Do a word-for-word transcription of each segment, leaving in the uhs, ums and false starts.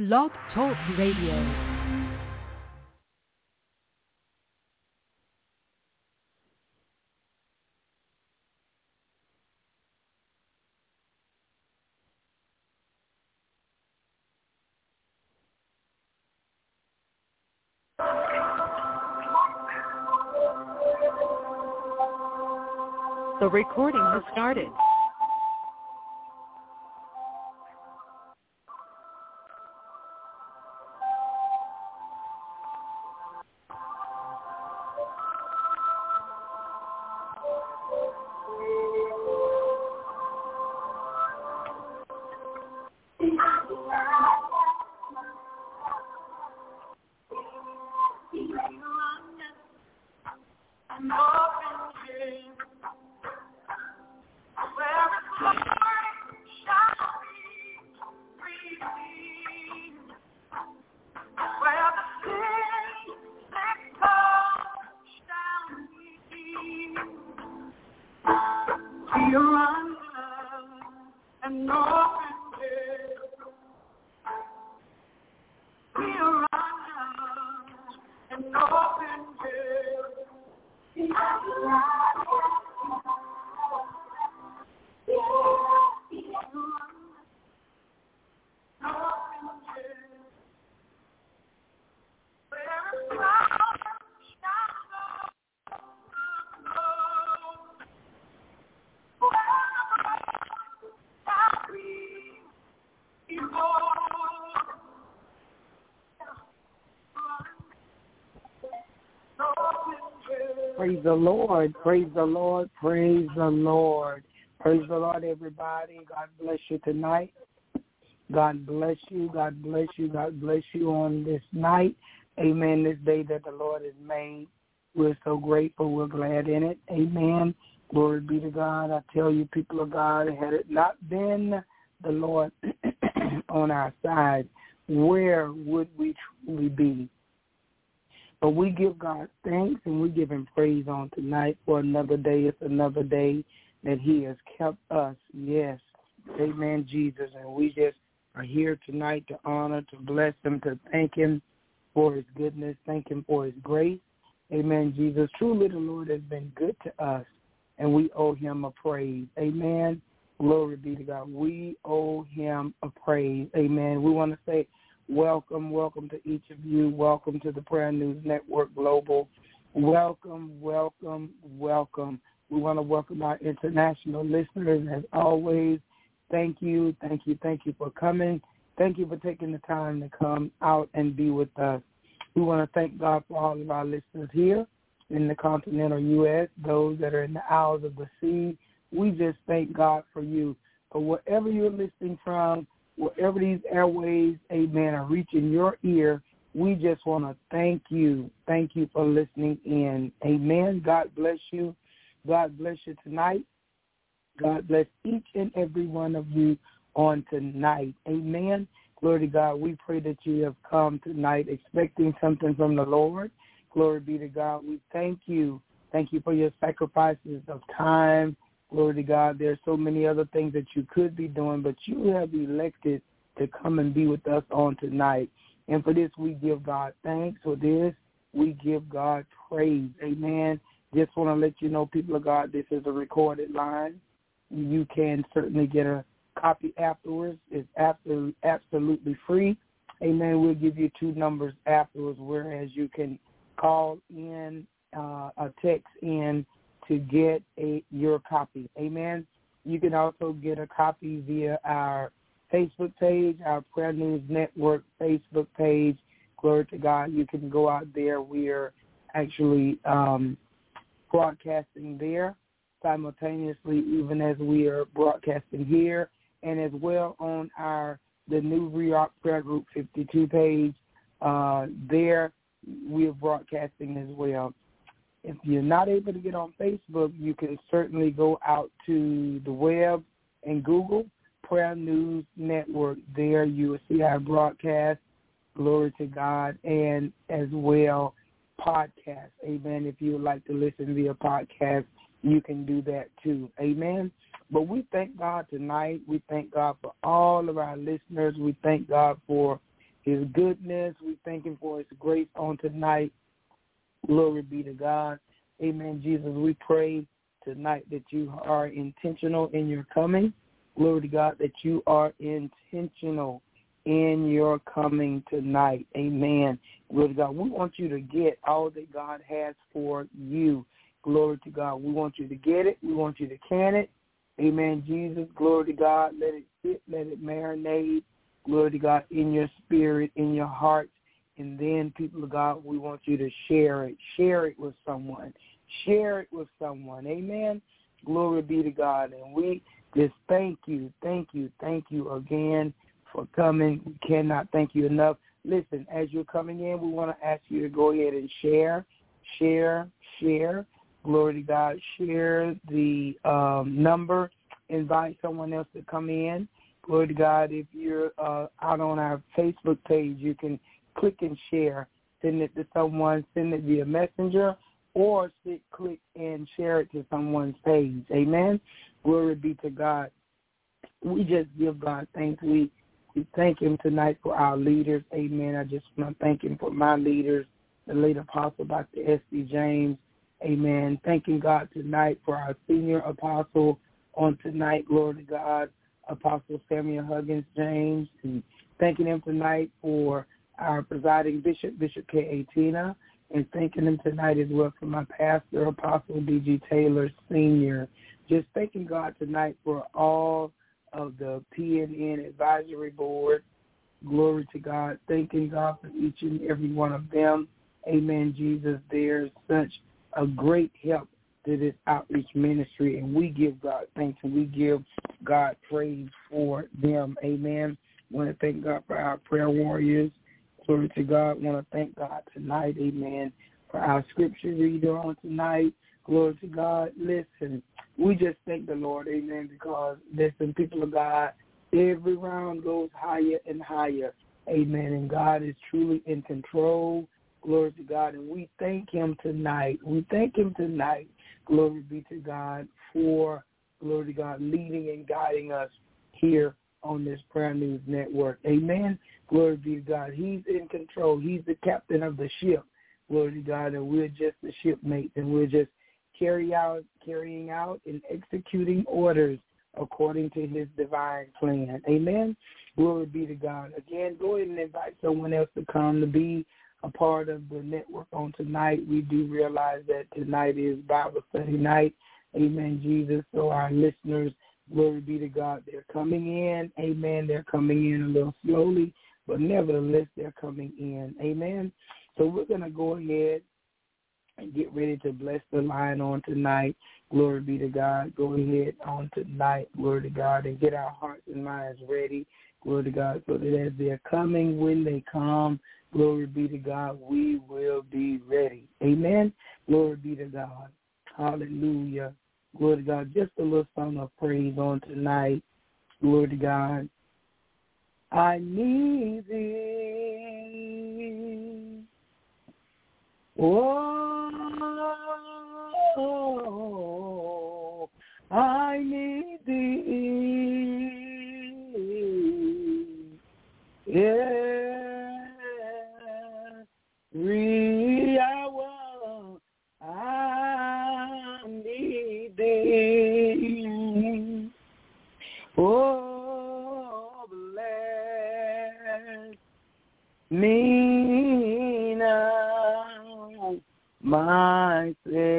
Blog Talk Radio. The recording has started. Praise the Lord, praise the Lord, praise the Lord. Praise the Lord, everybody. God bless you tonight. God bless you, God bless you, God bless you on this night. Amen, this day that the Lord has made. We're so grateful, we're glad in it. Amen. Glory be to God. I tell you, people of God, had it not been the Lord on our side, where would we truly be? But we give God thanks and we give him praise on tonight for another day. It's another day that he has kept us. Yes. Amen, Jesus. And we just are here tonight to honor, to bless him, to thank him for his goodness, thank him for his grace. Amen, Jesus. Truly the Lord has been good to us, and we owe him a praise. Amen. Glory be to God. We owe him a praise. Amen. We want to say, welcome, welcome to each of you. Welcome to the Prayer News Network Global. Welcome, welcome, welcome. We want to welcome our international listeners as always. Thank you, thank you, thank you for coming. Thank you for taking the time to come out and be with us. We want to thank God for all of our listeners here in the continental U S, those that are in the Isles of the Sea. We just thank God for you. For wherever you're listening from, wherever these airways, amen, are reaching your ear, we just want to thank you. Thank you for listening in. Amen. God bless you. God bless you tonight. God bless each and every one of you on tonight. Amen. Glory to God. We pray that you have come tonight expecting something from the Lord. Glory be to God. We thank you. Thank you for your sacrifices of time. Glory to God. There are so many other things that you could be doing, but you have elected to come and be with us on tonight. And for this, we give God thanks. For this, we give God praise. Amen. Just want to let you know, people of God, this is a recorded line. You can certainly get a copy afterwards. It's absolutely, absolutely free. Amen. We'll give you two numbers afterwards, whereas you can call in, uh, a text in, to get a your copy. Amen. You can also get a copy via our Facebook page, our Prayer News Network Facebook page. Glory to God. You can go out there. We are actually um, broadcasting there simultaneously, even as we are broadcasting here, and as well on our the New Rerock Prayer Group fifty-two page. Uh, there we are broadcasting as well. If you're not able to get on Facebook, you can certainly go out to the web and Google Prayer News Network. There you will see our broadcast, glory to God, and as well podcast. Amen. If you would like to listen via podcast, you can do that too. Amen. But we thank God tonight. We thank God for all of our listeners. We thank God for his goodness. We thank him for his grace on tonight. Glory be to God. Amen, Jesus. We pray tonight that you are intentional in your coming. Glory to God, that you are intentional in your coming tonight. Amen. Glory to God. We want you to get all that God has for you. Glory to God. We want you to get it. We want you to can it. Amen, Jesus. Glory to God. Let it sit. Let it marinate. Glory to God in your spirit, in your heart. And then, people of God, we want you to share it. Share it with someone. Share it with someone. Amen. Glory be to God. And we just thank you, thank you, thank you again for coming. We cannot thank you enough. Listen, as you're coming in, we want to ask you to go ahead and share, share, share. Glory to God. Share the um, number. Invite someone else to come in. Glory to God. If you're uh, out on our Facebook page, you can click and share. Send it to someone. Send it via messenger. Or sit, click and share it to someone's page. Amen. Glory be to God. We just give God thanks. We, we thank him tonight for our leaders. Amen. I just want to thank him for my leaders, the late apostle, Doctor S D James. Amen. Thanking God tonight for our senior apostle on tonight. Glory to God, Apostle Samuel Huggins James. And thanking him tonight for our presiding bishop, Bishop K A. Tina. And thanking him tonight as well for my pastor, Apostle D G Taylor Senior Just thanking God tonight for all of the P N N Advisory Board. Glory to God. Thanking God for each and every one of them. Amen, Jesus. There's such a great help to this outreach ministry, and we give God thanks and we give God praise for them. Amen. I want to thank God for our prayer warriors. Glory to God. I want to thank God tonight, amen, for our scripture reader on tonight. Glory to God. Listen, we just thank the Lord, amen, because, listen, people of God, every round goes higher and higher, amen, and God is truly in control. Glory to God, and we thank him tonight. We thank him tonight, glory be to God, for, glory to God, leading and guiding us here on this Prayer News Network. Amen. Glory be to God. He's in control. He's the captain of the ship. Glory to God. And we're just the shipmates, and we're just carry out, carrying out and executing orders according to his divine plan. Amen. Glory be to God. Again, go ahead and invite someone else to come to be a part of the network on tonight. We do realize that tonight is Bible study night. Amen, Jesus. So our listeners, glory be to God, they're coming in. Amen. They're coming in a little slowly, but nevertheless, they're coming in. Amen. So we're going to go ahead and get ready to bless the line on tonight. Glory be to God. Go ahead on tonight, glory to God, and get our hearts and minds ready, glory to God, so that as they're coming, when they come, glory be to God, we will be ready. Amen. Glory be to God. Hallelujah. Glory to God. Just a little song of praise on tonight. Glory to God. I need thee. Oh, I need thee. Every hour I need thee. Oh, bless me now, my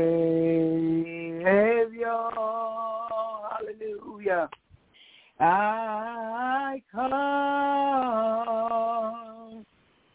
Savior. Hallelujah. I come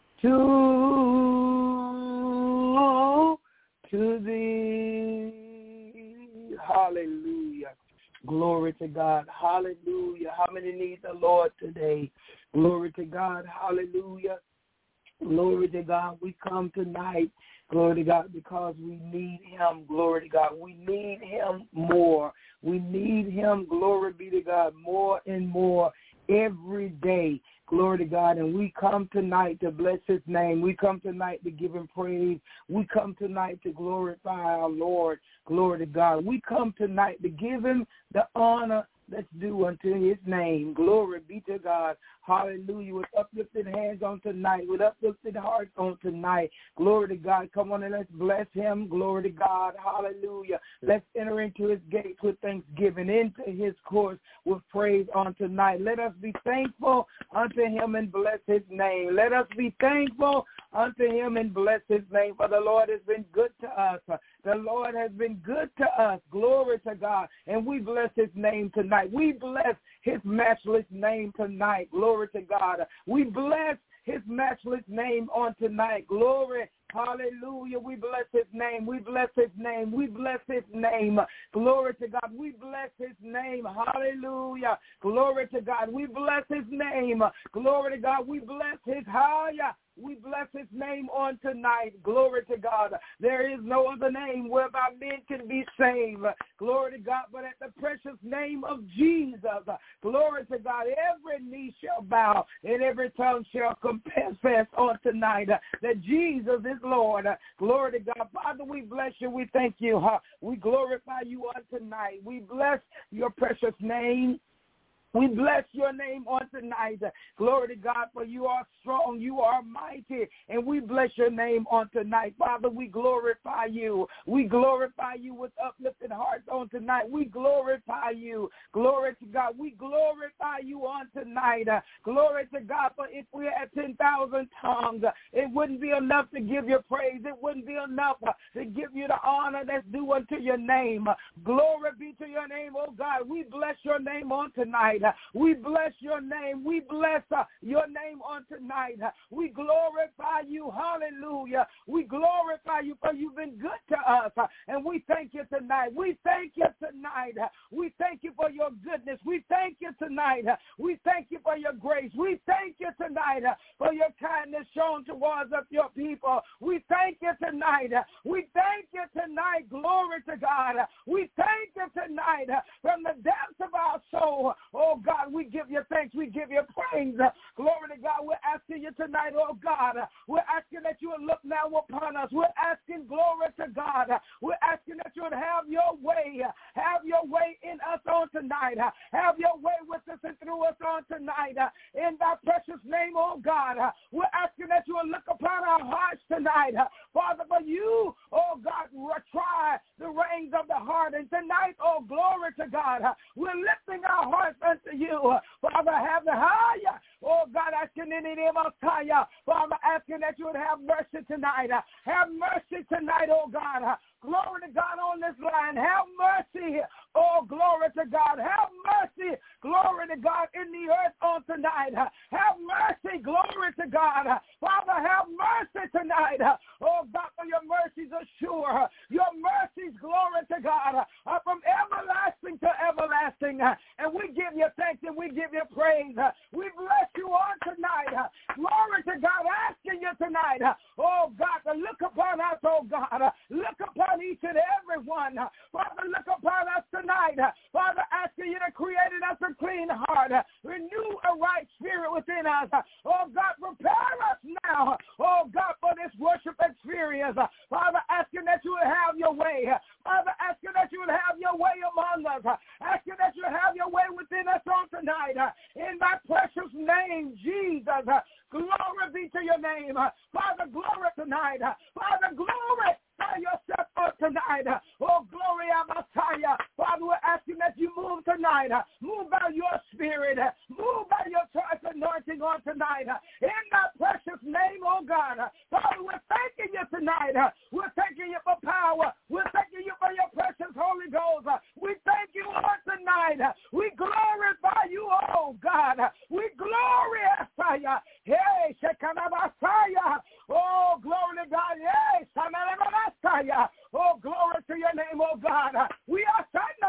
to, to thee. Hallelujah. Glory to God. Hallelujah. How many need the Lord today? Glory to God. Hallelujah. Glory to God. We come tonight, glory to God, because we need him. Glory to God. We need him more. We need him, glory be to God, more and more every day. Glory to God. And we come tonight to bless his name. We come tonight to give him praise. We come tonight to glorify our Lord. Glory to God. We come tonight to give him the honor let's do unto his name. Glory be to God. Hallelujah. With uplifted hands on tonight, with uplifted hearts on tonight. Glory to God. Come on and let's bless him. Glory to God. Hallelujah. Let's enter into his gates with thanksgiving, into his courts with praise on tonight. Let us be thankful unto him and bless his name. Let us be thankful unto him and bless his name. For the Lord has been good to us. The Lord has been good to us. Glory to God. And we bless his name tonight. We bless his matchless name tonight. Glory to God. We bless his matchless name on tonight. Glory. Hallelujah. We bless his name. We bless his name. We bless his name. Glory to God. We bless his name. Hallelujah. Glory to God. We bless his name. Glory to God. We bless his higher. We bless his name on tonight. Glory to God. There is no other name whereby men can be saved. Glory to God. But at the precious name of Jesus, glory to God, every knee shall bow and every tongue shall confess on tonight that Jesus is Lord. Glory to God. Father, we bless you. We thank you. We glorify you on tonight. We bless your precious name. We bless your name on tonight. Glory to God, for you are strong, you are mighty, and we bless your name on tonight. Father, we glorify you. We glorify you with uplifted hearts on tonight. We glorify you. Glory to God. We glorify you on tonight. Uh, glory to God, for if we had ten thousand tongues, uh, it wouldn't be enough to give you praise. It wouldn't be enough uh, to give you the honor that's due unto your name. Uh, glory be to your name, oh God. We bless your name on tonight. We bless your name. We bless uh, your name on tonight. We glorify you. Hallelujah. We glorify you for you've been good to us. Uh, and we thank you tonight. We thank you tonight. Uh, we thank you for your goodness. We thank you tonight. Uh, we thank you for your grace. We thank you tonight uh, for your kindness shown towards us, your people. We thank you tonight. Uh, we thank you tonight. Glory to God. Uh, we thank you tonight uh, from the depths of our soul. Oh, God, we give you thanks. We give you praise. Uh, glory to God. We're asking you tonight, oh, God. Uh, we're asking that you would look now upon us. We're asking, glory to God. Uh, we're asking that you would have your way. Uh, have your way in us on tonight. Uh, have your way with us and through us on tonight. Uh, in thy precious name, oh, God. Uh, we're asking that you would look upon our hearts tonight. Uh, Father, for you, oh, God, try the reins of the heart. And tonight, oh, glory to God. Uh, we're lifting our hearts unto you. Father, have the higher. Oh, God, asking in the name of Messiah. Father, asking that you would have mercy tonight. Have mercy tonight, oh, God. Glory to God on this line. Have mercy. Oh, glory to God. Have mercy. Glory to God in the earth on tonight. Have mercy. Glory to God. Father, have mercy tonight. Oh, God, for your mercies are sure. Your mercies, glory to God, are from everlasting to everlasting. And we give you thanks and we give you praise. We bless you on tonight. Glory to God. Asking you tonight, oh, God, to look upon us, oh, God. Look upon each and every one. Father, look upon us tonight. Father, asking you to create in us a clean heart. Renew a right spirit within us. Oh, God, prepare us now. Oh, God, for this worship experience. Father, asking that you would have your way. Father, asking that you would have your way among us. Asking that you would have your way within us on tonight. In thy precious name, Jesus. Glory be to your name. Father, glory tonight. Father, glory by yourself on tonight. Oh, glory, Messiah. Father, we're asking that you move tonight. Move by your spirit. Move by your choice anointing on tonight. In that precious name, oh God. Father, we're thanking you tonight. We're thanking you for power. We're thanking you for your precious Holy Ghost. We thank you on tonight. We glorify you, oh God. We glorify you. Hey, Shekinah Messiah. Oh, glory to God. Hey, Messiah. Oh, glory to your name, oh God. We are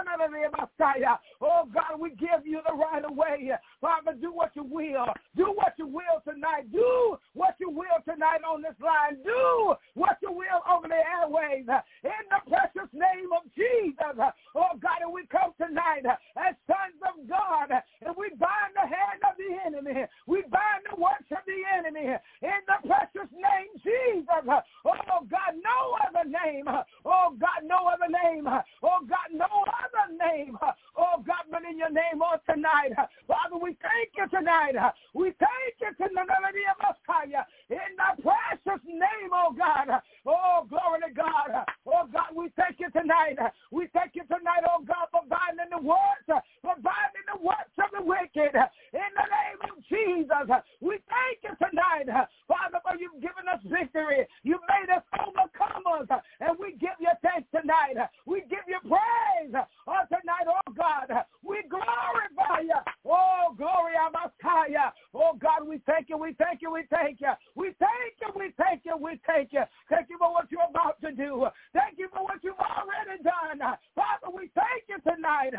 Messiah. Oh God, we give you the right of way. Father, do what you will. Do what you will tonight. Do what you will tonight on this line. Do what you will over the airways. In the precious name of Jesus. Oh God, and we come tonight as sons of God, and we bind the hand of the enemy. We bind the works of the enemy. In the precious name, Jesus. Oh God, no other name. Oh God, no other name. Oh God, no other name. Oh God, but in your name we thank you. We thank you, we thank you, we thank you. Thank you for what you're about to do. Thank you for what you've already done. Father, we thank you tonight.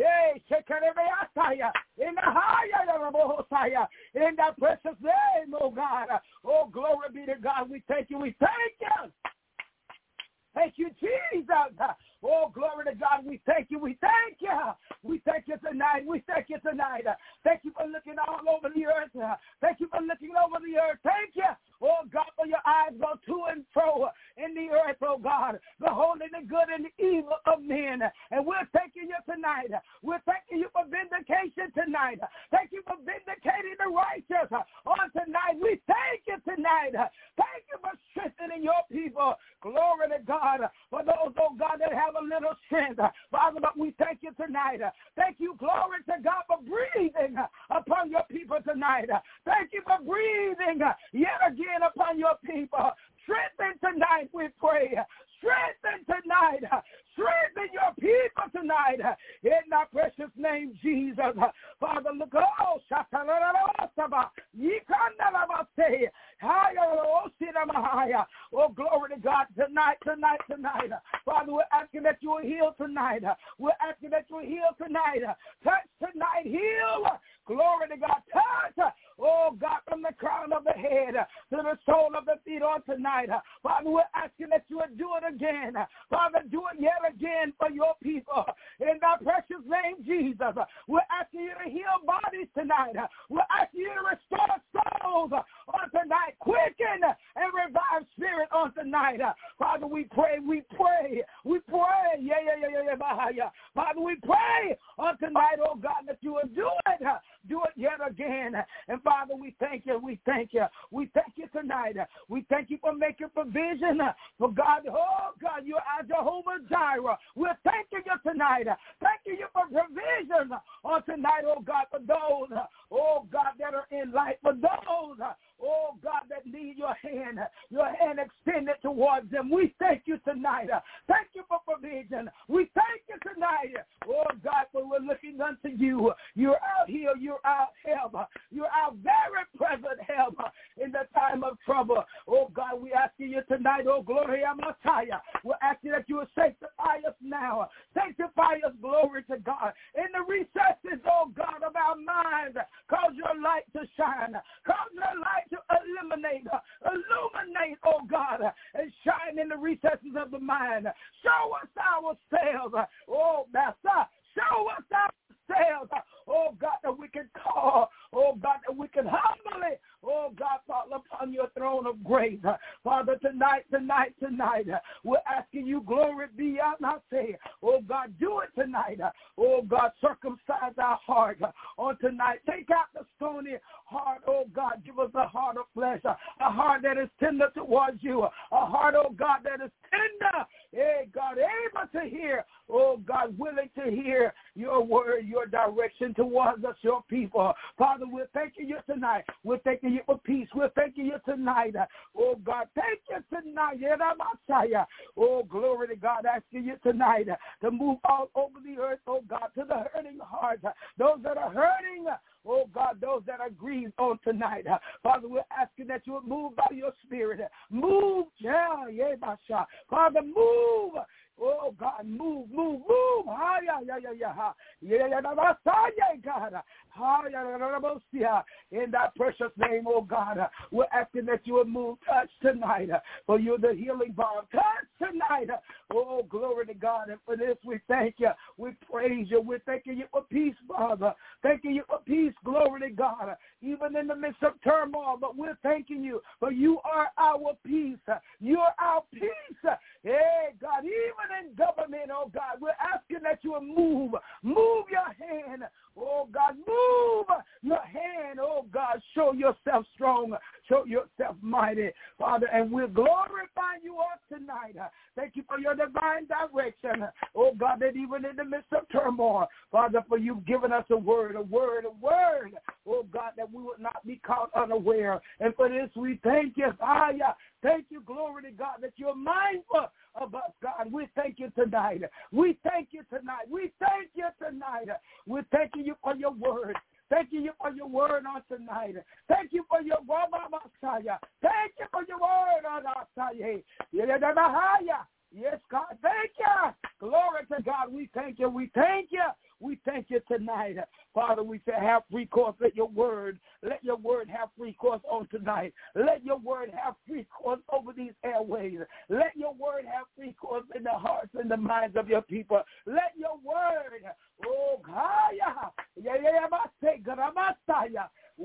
In the higher, in that precious name, oh God. Oh, glory be to God. We thank you. We thank you. Thank you, Jesus. Oh, glory to God. We thank you. We thank you. We thank you tonight. We thank you tonight. Thank you for looking all over the earth. Thank you for looking over the earth. Thank you. Oh, God, for your eyes go to and fro in the earth, oh, God, beholding the good and the evil of men. And we're thanking you tonight. We're thanking you for vindication tonight. Thank you for vindicating the righteous on tonight. We thank you tonight. Thank you for strengthening your people. Glory to God. For those, oh, God, that have a little strength. Father, but we thank you tonight. Thank you, glory to God, for breathing upon your people tonight. Thank you for breathing yet again upon your people. Strengthen tonight, we pray. Strengthen tonight. Strengthen your people tonight. In the precious name, Jesus. Father, look. Oh, oh, glory to God. Tonight, tonight, tonight. Father, we're asking that you will heal tonight. We're asking that you will heal tonight. Touch tonight. Heal. Glory to God. Touch. Oh, God, from the crown of the head to the sole of the feet on tonight. Father, we're asking that you would do it again. Father, do it yet again for your people. In the precious name, Jesus, we're asking you to heal bodies tonight. We're asking you to restore souls on tonight. Quicken and revive spirit on tonight. Father, we pray, we pray, we pray. Yeah, yeah, yeah, yeah, yeah, yeah. Father, we pray on tonight, oh God, that you will do it. Do it yet again. And Father, we thank you. We thank you. We thank you tonight. We thank you for making provision for God. Oh, God, you are Jehovah Jireh. We're thanking you tonight. Thanking you for provision on tonight, oh, God, for those, oh, God, that are in life, for those, oh, God, that need your hand, your hand extended towards them. We thank you tonight. Thank you for provision. We thank you tonight, oh, God, for we're looking unto you. You're out here. You're our help. You're our very present help in the time of trouble. Oh, God, we ask you tonight, oh, Gloria Messiah. We're asking that you will sanctify us now. Sanctify us, glory to God. In the recesses, oh, God, of our minds, cause your light to shine. Cause your light to illuminate, illuminate, oh, God, and shine in the recesses of the mind. Show us ourselves, oh, Master. Show us ourselves, oh, God, that we can call, oh, God, that we can humbly, oh, God, fall upon your throne of grace. Father, tonight, tonight, tonight, we're asking you, glory be out now, say, oh, God, do it tonight. Oh, God, circumcise our heart on tonight. Take out the stony heart, oh, God, give us a heart of flesh, a heart that is tender towards you, a heart, oh, God, that is tender, hey, God, able to hear, oh, God, willing to hear your word, your direction towards us, your people. Father, we're thanking you tonight. We're thanking you for peace. We're thanking you tonight. Oh, God, thank you tonight. Oh, glory to God, asking you tonight to move all over the earth, oh, God, to the hurting hearts, those that are hurting, oh, God, those that are grieved on tonight. Father, we're asking that you would move by your spirit. Move, yeah, yeah, Basha. Father, move. Oh, God, move, move, move. Ha, yeah, yeah, yeah, yeah. Yeah, yeah, yeah, God. Ha, yeah, in that precious name, oh, God, we're asking that you would move, touch tonight. For you're the healing balm. Touch tonight. Oh, glory to God. And for this, we thank you. We praise you. We're thanking you for peace, Father. Thanking you for peace. Glory to God. Even in the midst of turmoil, but we're thanking you. For you are our peace. You're our peace. Hey, God, even in government, oh, God, we're asking that you will move. Move your hand. Oh, God, move your hand. Oh, God, show yourself strong. Show yourself mighty, Father, and we're glorifying you all tonight. Thank you for your divine direction. Oh, God, that even in the midst of turmoil, Father, for you've given us a word, a word, a word, oh, God, that we would not be caught unaware. And for this, we thank you. Fire. Thank you, glory to God, that you're mindful of us, God. We thank you tonight. We thank you tonight. We thank you tonight. We're thanking you for your word. Thank you for your word on tonight. Thank you for your word, Messiah. Thank you for your word on our side. Yes, God, thank you. Glory to God. We thank you. We thank you. We thank you tonight. Father, we say have free course. Let your word, let your word have free course on tonight. Let your word have free course over these airways. Let your word have free course in the hearts and the minds of your people. Let your word, oh, God, yeah, yeah, yeah,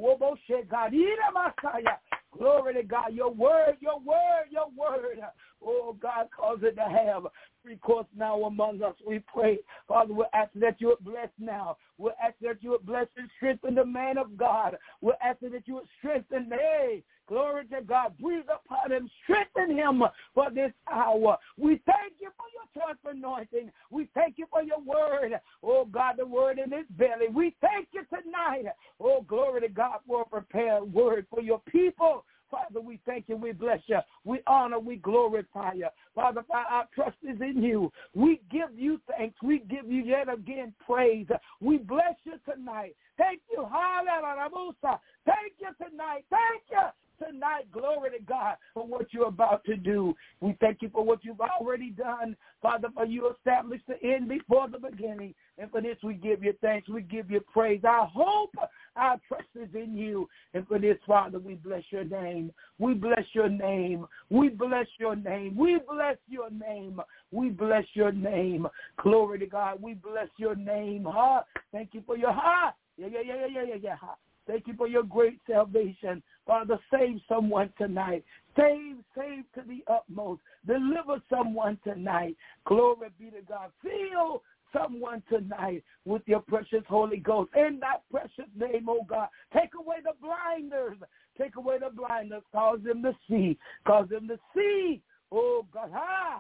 Messiah. Glory to God. Your word, your word, your word. Oh, God, cause it to have free course now among us. We pray. Father, we're asking that you would bless now. We're asking that you would bless and strengthen the man of God. We're asking that you would strengthen, hey, glory to God. Breathe upon him. Strengthen him for this hour. We thank you for your touch anointing. We thank you for your word. Oh, God, the word in his belly. We thank you tonight. Oh, glory to God for a prepared word for your people. Father, we thank you. We bless you. We honor. We glorify you. Father, our trust is in you. We give you thanks. We give you yet again praise. We bless you tonight. Thank you. Hallelujah. Thank you tonight. Thank you. Tonight, glory to God for what you're about to do. We thank you for what you've already done. Father, for you established the end before the beginning. And for this, we give you thanks. We give you praise. Our hope, our trust is in you. And for this, Father, we bless your name. We bless your name. We bless your name. We bless your name. We bless your name. Glory to God. We bless your name. Huh? Thank you for your heart. Yeah, yeah, yeah, yeah, yeah, yeah. Thank you for your great salvation. Father, save someone tonight. Save, save to the utmost. Deliver someone tonight. Glory be to God. Fill someone tonight with your precious Holy Ghost. In that precious name, oh God, take away the blinders. Take away the blinders. Cause them to see. Cause them to see. Oh God. Ah.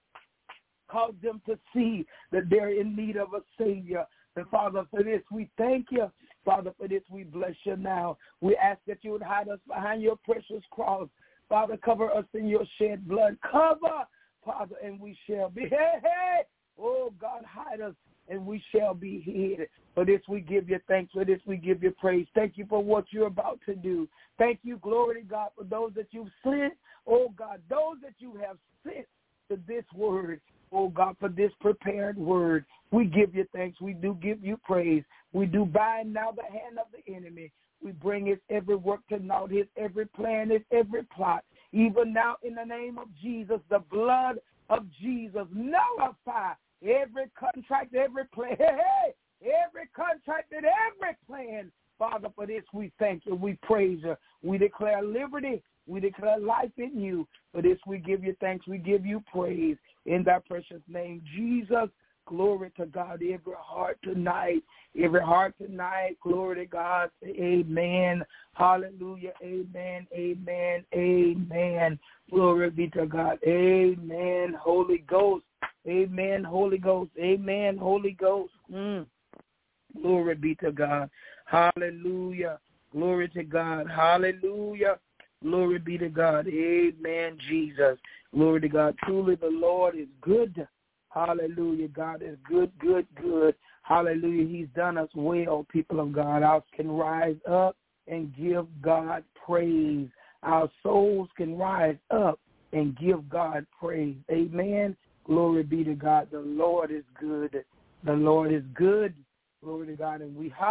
Cause them to see that they're in need of a Savior. And Father, for this, we thank you. Father, for this, we bless you now. We ask that you would hide us behind your precious cross. Father, cover us in your shed blood. Cover, Father, and we shall be. Hey, hey. Oh, God, hide us, and we shall be hid. For this, we give you thanks. For this, we give you praise. Thank you for what you're about to do. Thank you, glory to God, for those that you've sent. Oh, God, those that you have sent to this word. Oh, God, for this prepared word. We give you thanks. We do give you praise. We do bind now the hand of the enemy. We bring his every work to naught, his every plan, his every plot. Even now, in the name of Jesus, the blood of Jesus, nullify every contract, every plan, every contract and every plan. Father, for this we thank you. We praise you. We declare liberty. We declare life in you. For this we give you thanks. We give you praise. In thy precious name, Jesus, glory to God. Every heart tonight, every heart tonight, glory to God. Amen. Hallelujah. Amen. Amen. Amen. Glory be to God. Amen. Holy Ghost. Amen. Holy Ghost. Amen. Holy Ghost. Mm. Glory be to God. Hallelujah. Glory to God. Hallelujah. Glory be to God. Amen, Jesus. Glory to God. Truly the Lord is good. Hallelujah. God is good, good, good. Hallelujah. He's done us well, people of God. Our can rise up and give God praise. Our souls can rise up and give God praise. Amen. Glory be to God. The Lord is good. The Lord is good. Glory to God. And we,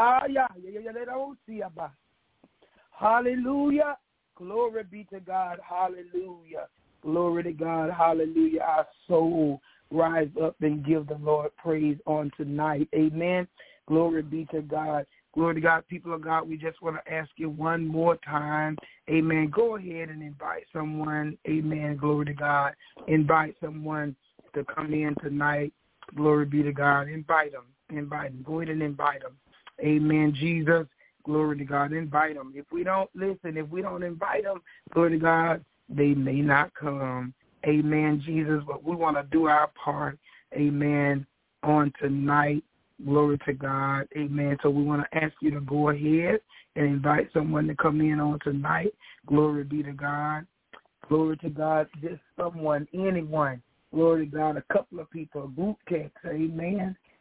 hallelujah. Glory be to God. Hallelujah. Glory to God. Hallelujah. Our soul rise up and give the Lord praise on tonight. Amen. Glory be to God. Glory to God. People of God, we just want to ask you one more time. Amen. Go ahead and invite someone. Amen. Glory to God. Invite someone to come in tonight. Glory be to God. Invite them. Invite them. Go ahead and invite them. Amen. Jesus. Glory to God. Invite them. If we don't listen, if we don't invite them, glory to God, they may not come. Amen, Jesus. But we want to do our part. Amen. On tonight. Glory to God. Amen. So we want to ask you to go ahead and invite someone to come in on tonight. Glory be to God. Glory to God. Just someone, anyone. Glory to God. A couple of people, a group text. Amen.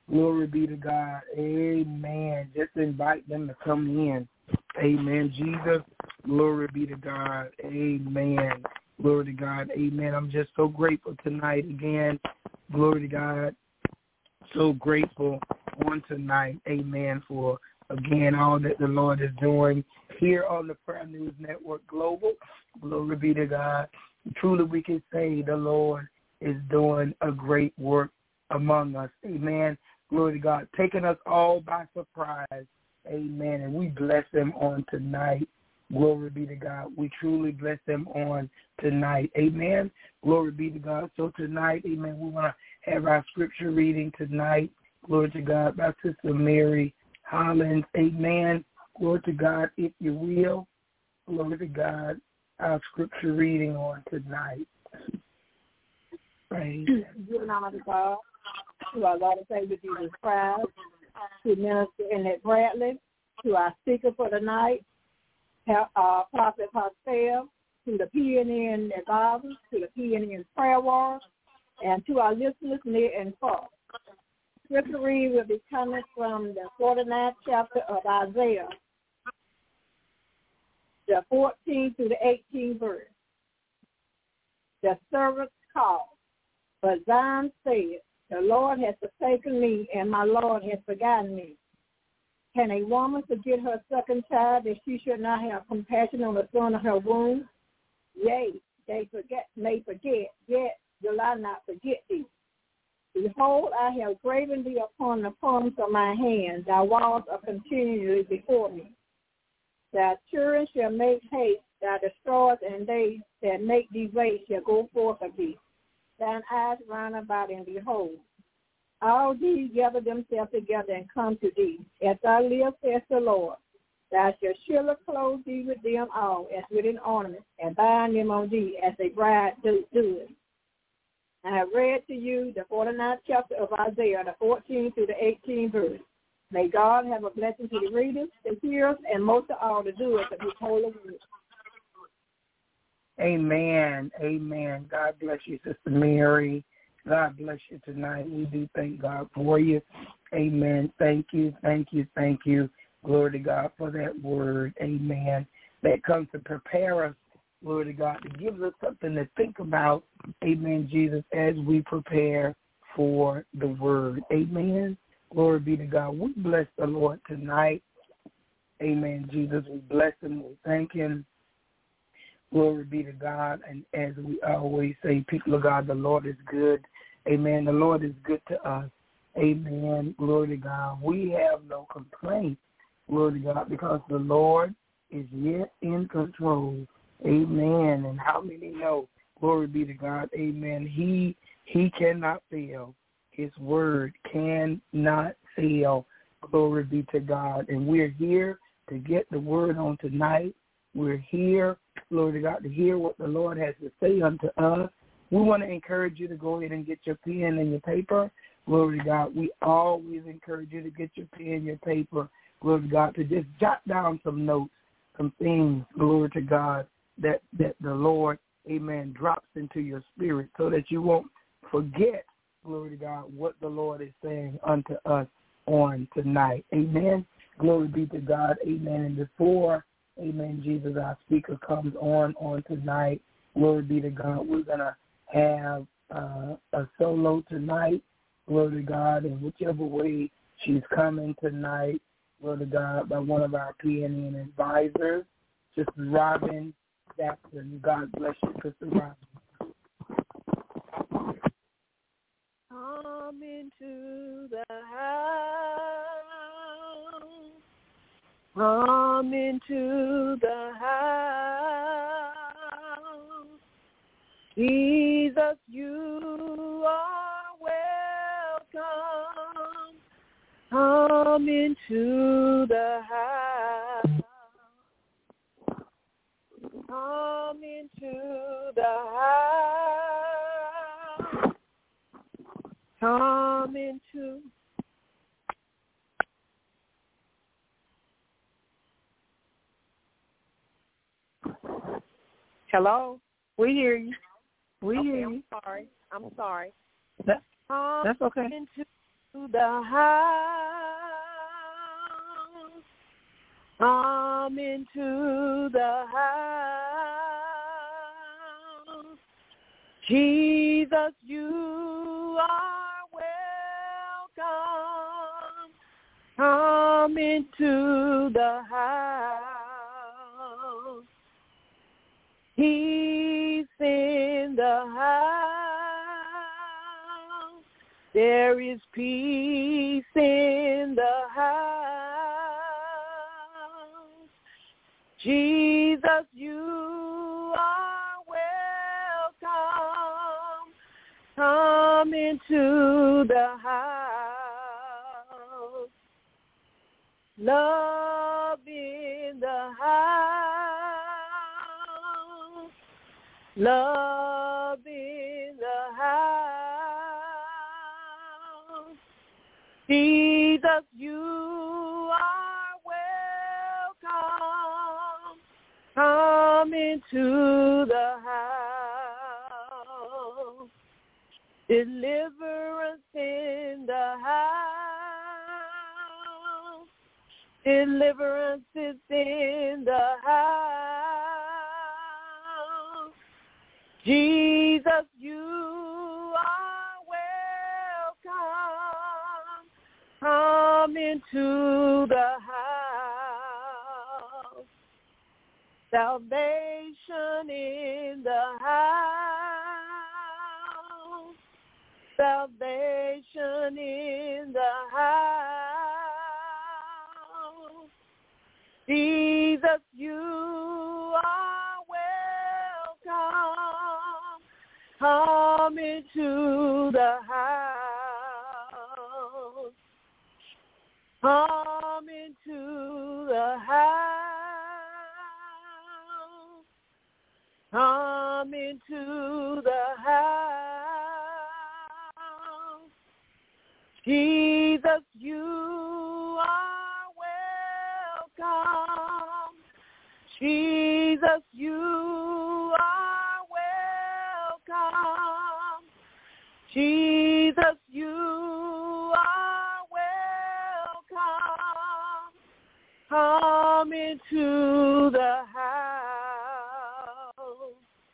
Glory be to God. Amen. Just invite them to come in. Amen. Jesus, glory be to God. Amen. Glory to God. Amen. I'm just so grateful tonight again. Glory to God. So grateful on tonight. Amen. For, again, all that the Lord is doing here on the Prayer News Network Global. Glory be to God. Truly we can say the Lord is doing a great work among us. Amen. Glory to God. Taking us all by surprise. Amen. And we bless him on tonight. Glory be to God. We truly bless him on tonight. Amen. Glory be to God. So tonight, amen, we want to have our scripture reading tonight. Glory to God. By Sister Mary Hollins. Amen. Glory to God, if you will. Glory to God. Our scripture reading on tonight. Praise. Giving honor to God, to our Lord and Savior Jesus Christ, to Minister Annette Bradley, to our speaker for the night, uh, Prophet Pascal, to the P N N advisors, to the P N N prayer warriors, and to our listeners near and far. Scripture reading will be coming from the forty-ninth chapter of Isaiah, the fourteenth through the eighteenth verse. The servants called, but Zion said, the Lord has forsaken me, and my Lord has forgotten me. Can a woman forget her second child, that she should not have compassion on the son of her womb? Yea, they forget, may forget, yet will I not forget thee. Behold, I have graven thee upon the palms of my hand. Thy walls are continually before me. Thy children shall make haste, thy destroyers, and they that make thee waste shall go forth of thee. Thine eyes round about and behold. All these gather themselves together and come to thee. As I live, says the Lord, thou shalt surely clothe thee with them all as with an ornament, and bind them on thee as a bride doeth. I have read to you the forty-ninth chapter of Isaiah, the fourteenth through the eighteenth verse. May God have a blessing to the readers, the hearers, and most of all the doers of his holy word. Amen. Amen. God bless you, Sister Mary. God bless you tonight. We do thank God for you. Amen. Thank you. Thank you. Thank you. Glory to God for that word. Amen. That comes to prepare us, glory to God, to give us something to think about. Amen, Jesus, as we prepare for the word. Amen. Glory be to God. We bless the Lord tonight. Amen, Jesus. We bless him. We thank him. Glory be to God. And as we always say, people of God, the Lord is good. Amen. The Lord is good to us. Amen. Glory to God. We have no complaint. Glory to God, because the Lord is yet in control. Amen. And how many know? Glory be to God. Amen. He he cannot fail. His word cannot fail. Glory be to God. And we're here to get the word on tonight. We're here, glory to God, to hear what the Lord has to say unto us. We want to encourage you to go ahead and get your pen and your paper. Glory to God. We always encourage you to get your pen and your paper. Glory to God, to just jot down some notes, some things, glory to God, that, that the Lord, amen, drops into your spirit so that you won't forget, glory to God, what the Lord is saying unto us on tonight. Amen. Glory be to God. Amen. And before, amen, Jesus, our speaker comes on on tonight, glory be to God, we're going to have uh, a solo tonight, glory to God, in whichever way she's coming tonight, glory to God, by one of our P N N advisors, Sister Robin Jackson. God bless you, Sister Robin. Come into the house. Come into the house. Jesus, you are welcome. Come into the house. Come into the house. Come into. Hello? We hear you. We Okay, hear I'm you. sorry. I'm sorry. That, Come that's okay. Into, the house. Come into the house. Jesus, you are welcome. Come into the house. He's in the house. There is peace in the house. Jesus, you are welcome. Come into the house. Love in the house. Love in the house. Jesus, you are welcome. Come into the house. Deliverance in the house. Deliverance is in the house. Jesus, you are welcome. Come into the house. Salvation in the house. Salvation in the house. Jesus, you are welcome. Come into the house. Come into the house. Come into the house. Jesus, you are welcome. Jesus, you are welcome. Jesus, you are welcome. Come into the house.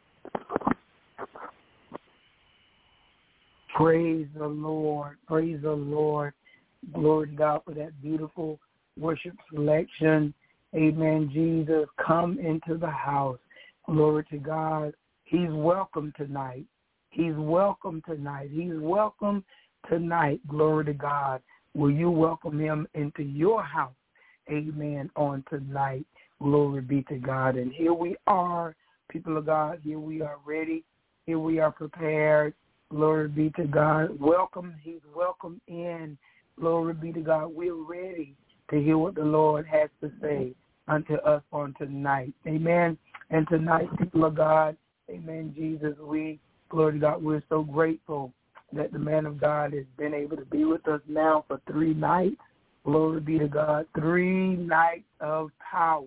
Praise the Lord. Praise the Lord. Glory to God for that beautiful worship selection. Amen. Jesus, come into the house. Glory to God. He's welcome tonight. He's welcome tonight. He's welcome tonight. Glory to God. Will you welcome him into your house? Amen. On tonight. Glory be to God. And here we are, people of God. Here we are ready. Here we are prepared. Glory be to God. Welcome. He's welcome in. Glory be to God. We're ready to hear what the Lord has to say unto us on tonight. Amen. And tonight, people of God, amen, Jesus, we, glory to God, we're so grateful that the man of God has been able to be with us now for three nights. Glory be to God. Three nights of power.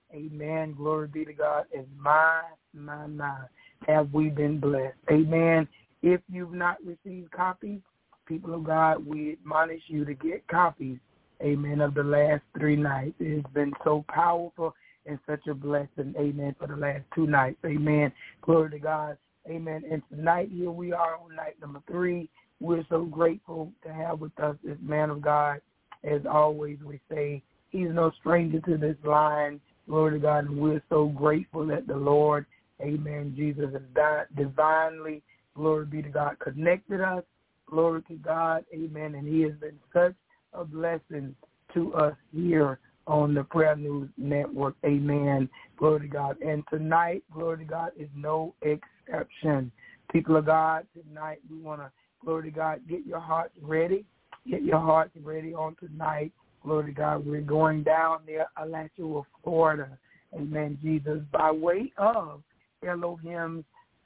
Amen. Glory be to God. And my, my, my, have we been blessed. Amen. If you've not received copies, people of God, we admonish you to get copies, amen, of the last three nights. It has been so powerful and such a blessing, amen, for the last two nights. Amen. Glory to God. Amen. And tonight, here we are on night number three. We're so grateful to have with us this man of God. As always, we say, he's no stranger to this line. Glory to God. And we're so grateful that the Lord, amen, Jesus has divinely, glory be to God, connected us. Glory to God. Amen. And he has been such a blessing to us here on the Prayer News Network. Amen. Glory to God. And tonight, glory to God, is no exception. People of God, tonight we want to, glory to God, get your hearts ready. Get your hearts ready on tonight. Glory to God. We're going down there, Alachua, Florida. Amen, Jesus. By way of Elohim's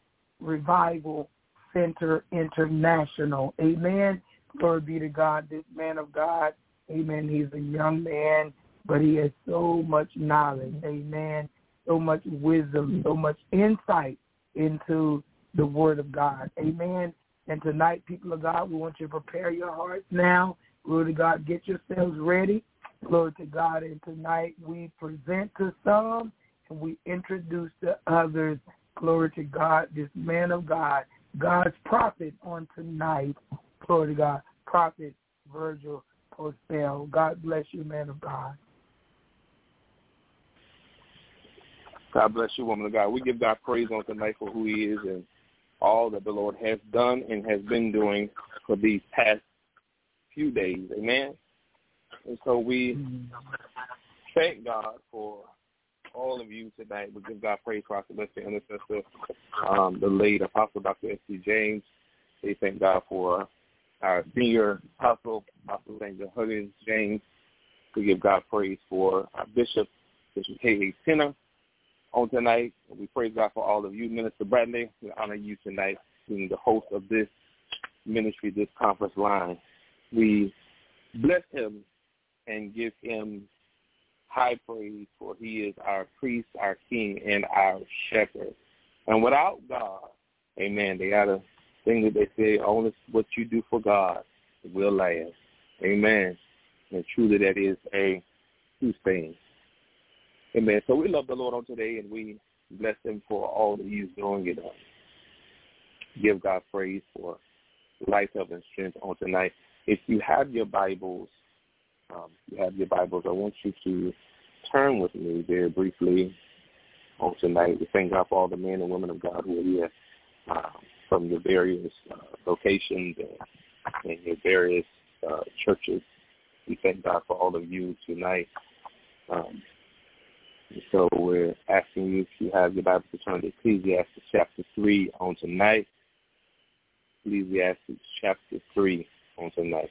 Revival Center International. Amen. Glory be to God. This man of God, amen, he's a young man, but he has so much knowledge. Amen. So much wisdom, so much insight into the Word of God. Amen. And tonight, people of God, we want you to prepare your hearts now. Glory to God, get yourselves ready. Glory to God. And tonight we present to some and we introduce to others. Glory to God, this man of God, God's prophet on tonight. Glory to God, Prophet Virgil Postell. God bless you, man of God. God bless you, woman of God. We give God praise on tonight for who he is and all that the Lord has done and has been doing for these past few days. Amen. And so we thank God for all of you tonight. We give God praise for our celestial intercessor, um, the late Apostle Doctor S C James. We thank God for our senior apostle, Apostle Saint Huggins James. We give God praise for our bishop, Bishop K A Tenor, on tonight. We praise God for all of you. Minister Bradley, we honor you tonight, being the host of this ministry, this conference line. We bless him and give him high praise, for he is our priest, our king, and our shepherd. And without God, amen, they got a thing that they say, only what you do for God will last. Amen. And truly that is a true thing. Amen. So we love the Lord on today, and we bless him for all that he's doing it. Give God praise for life, health, and strength on tonight. If you have your Bibles, um, you have your Bibles, I want you to turn with me very briefly on tonight. We thank God for all the men and women of God who are here uh, from your various uh, locations and, and your various uh, churches. We thank God for all of you tonight. Um, so we're asking you, if you have your Bible, to turn to Ecclesiastes chapter three on tonight. Ecclesiastes chapter three on tonight.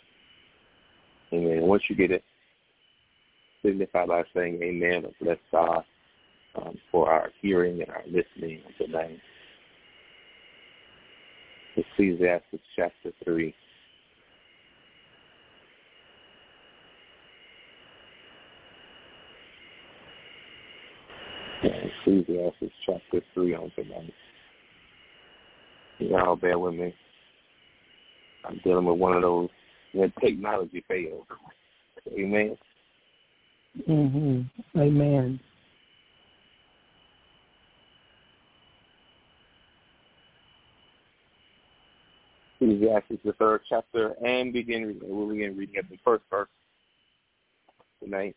Amen. Once you get it, signify by saying amen, or bless God um, for our hearing and our listening on tonight. Ecclesiastes chapter three. Ecclesiastes chapter three on tonight. Y'all bear with me. I'm dealing with one of those when technology fails. Amen. Mm-hmm. Amen. Ecclesiastes, the third chapter, and begin reading. We'll begin reading at the first verse tonight.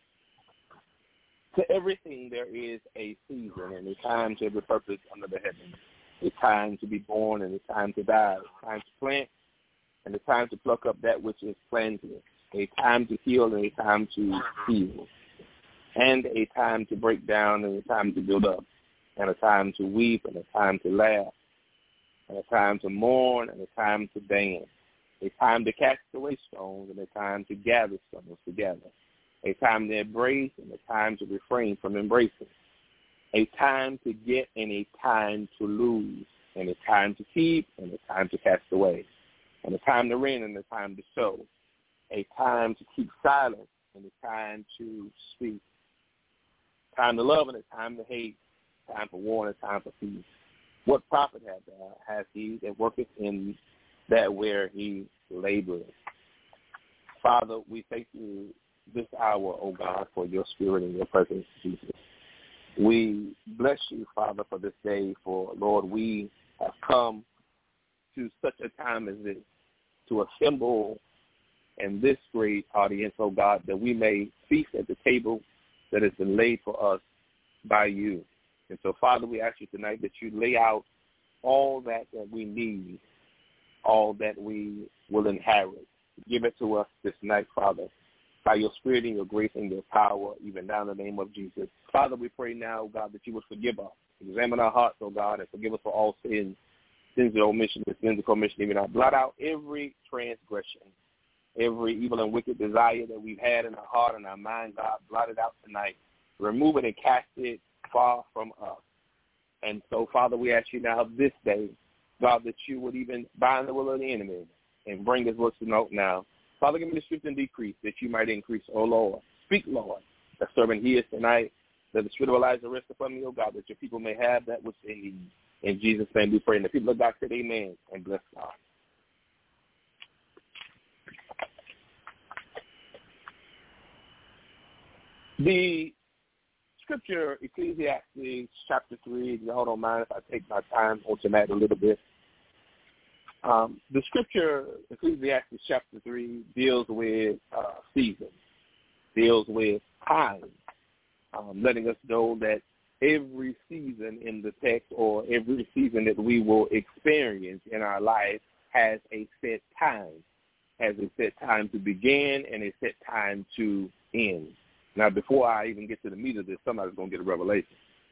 To everything there is a season and a time to every purpose under the heaven. A time to be born and a time to die. A time to plant and a time to pluck up that which is planted. A time to heal and a time to heal. And a time to break down and a time to build up. And a time to weep and a time to laugh. And a time to mourn and a time to dance. A time to cast away stones and a time to gather stones together. A time to embrace and a time to refrain from embracing. A time to get and a time to lose. And a time to keep and a time to cast away. And a time to rend and a time to sow. A time to keep silent and a time to speak. Time to love and a time to hate. Time for war and a time for peace. What profit hath uh, has he that worketh in that where he laboreth? Father, we thank you this hour, O God, for your spirit and your presence, Jesus. We bless you, Father, for this day, for, Lord, we have come to such a time as this to assemble in this great audience, O God, that we may feast at the table that has been laid for us by you. And so, Father, we ask you tonight that you lay out all that that we need, all that we will inherit. Give it to us this night, Father, by your spirit and your grace and your power, even now in the name of Jesus. Father, we pray now, God, that you would forgive us. Examine our hearts, oh God, and forgive us for all sins, sins of omission, and sins of commission, even now. Blot out every transgression, every evil and wicked desire that we've had in our heart and our mind, God. Blot it out tonight. Remove it and cast it far from us. And so, Father, we ask you now this day, God, that you would even bind the will of the enemy and bring his works to naught now. Father, give me the strength and decrease that you might increase, O Lord. Speak, Lord, that servant hears tonight, that the spirit of Elijah rest upon me, O God, that your people may have that which they need. In Jesus' name we pray. And the people of God said amen and bless God. The scripture, Ecclesiastes chapter three, if y'all don't mind if I take my time on tonight a little bit. Um, the scripture, Ecclesiastes chapter three, deals with uh, seasons, deals with time, um, letting us know that every season in the text or every season that we will experience in our life has a set time, has a set time to begin and a set time to end. Now, before I even get to the meat of this, somebody's going to get a revelation.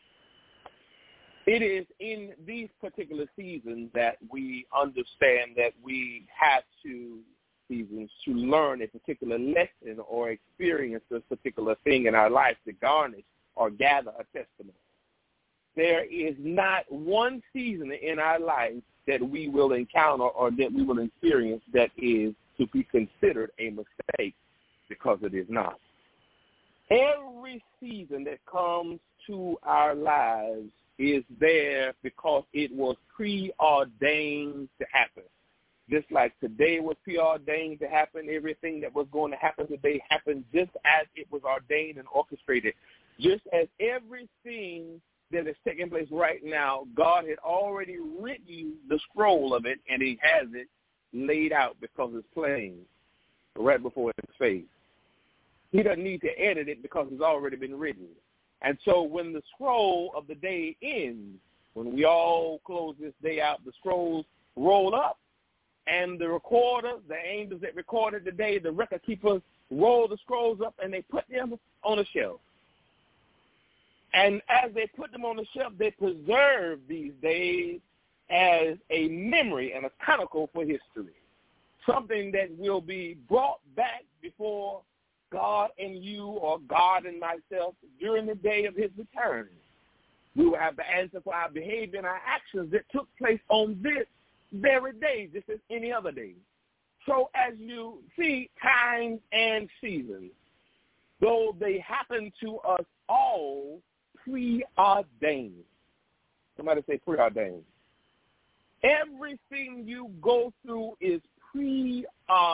It is in these particular seasons that we understand that we have to seasons to learn a particular lesson or experience a particular thing in our life to garnish or gather a testimony. There is not one season in our life that we will encounter or that we will experience that is to be considered a mistake, because it is not. Every season that comes to our lives is there because it was preordained to happen. Just like today was preordained to happen, everything that was going to happen today happened just as it was ordained and orchestrated. Just as everything that is taking place right now, God had already written the scroll of it, and he has it laid out because it's plain right before his face. He doesn't need to edit it because it's already been written. And so when the scroll of the day ends, when we all close this day out, the scrolls roll up, and the recorders, the angels that recorded the day, the record keepers, roll the scrolls up, and they put them on a shelf. And as they put them on the shelf, they preserve these days as a memory and a chronicle for history, something that will be brought back before God and you or God and myself during the day of his return. We will have the answer for our behavior and our actions that took place on this very day, just as any other day. So as you see, times and seasons, though they happen to us all, preordained. Somebody say preordained. Everything you go through is preordained.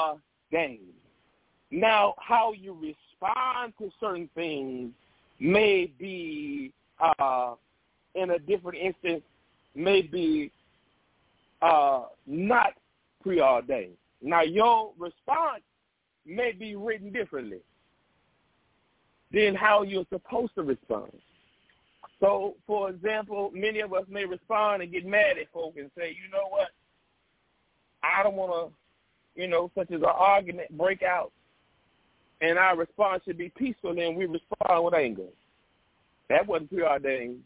Now, how you respond to certain things may be, uh, in a different instance, may be uh, not preordained. Now, your response may be written differently than how you're supposed to respond. So, for example, many of us may respond and get mad at folk and say, you know what, I don't want to, you know, such as an argument break out, and our response should be peaceful, and we respond with anger. That wasn't preordained.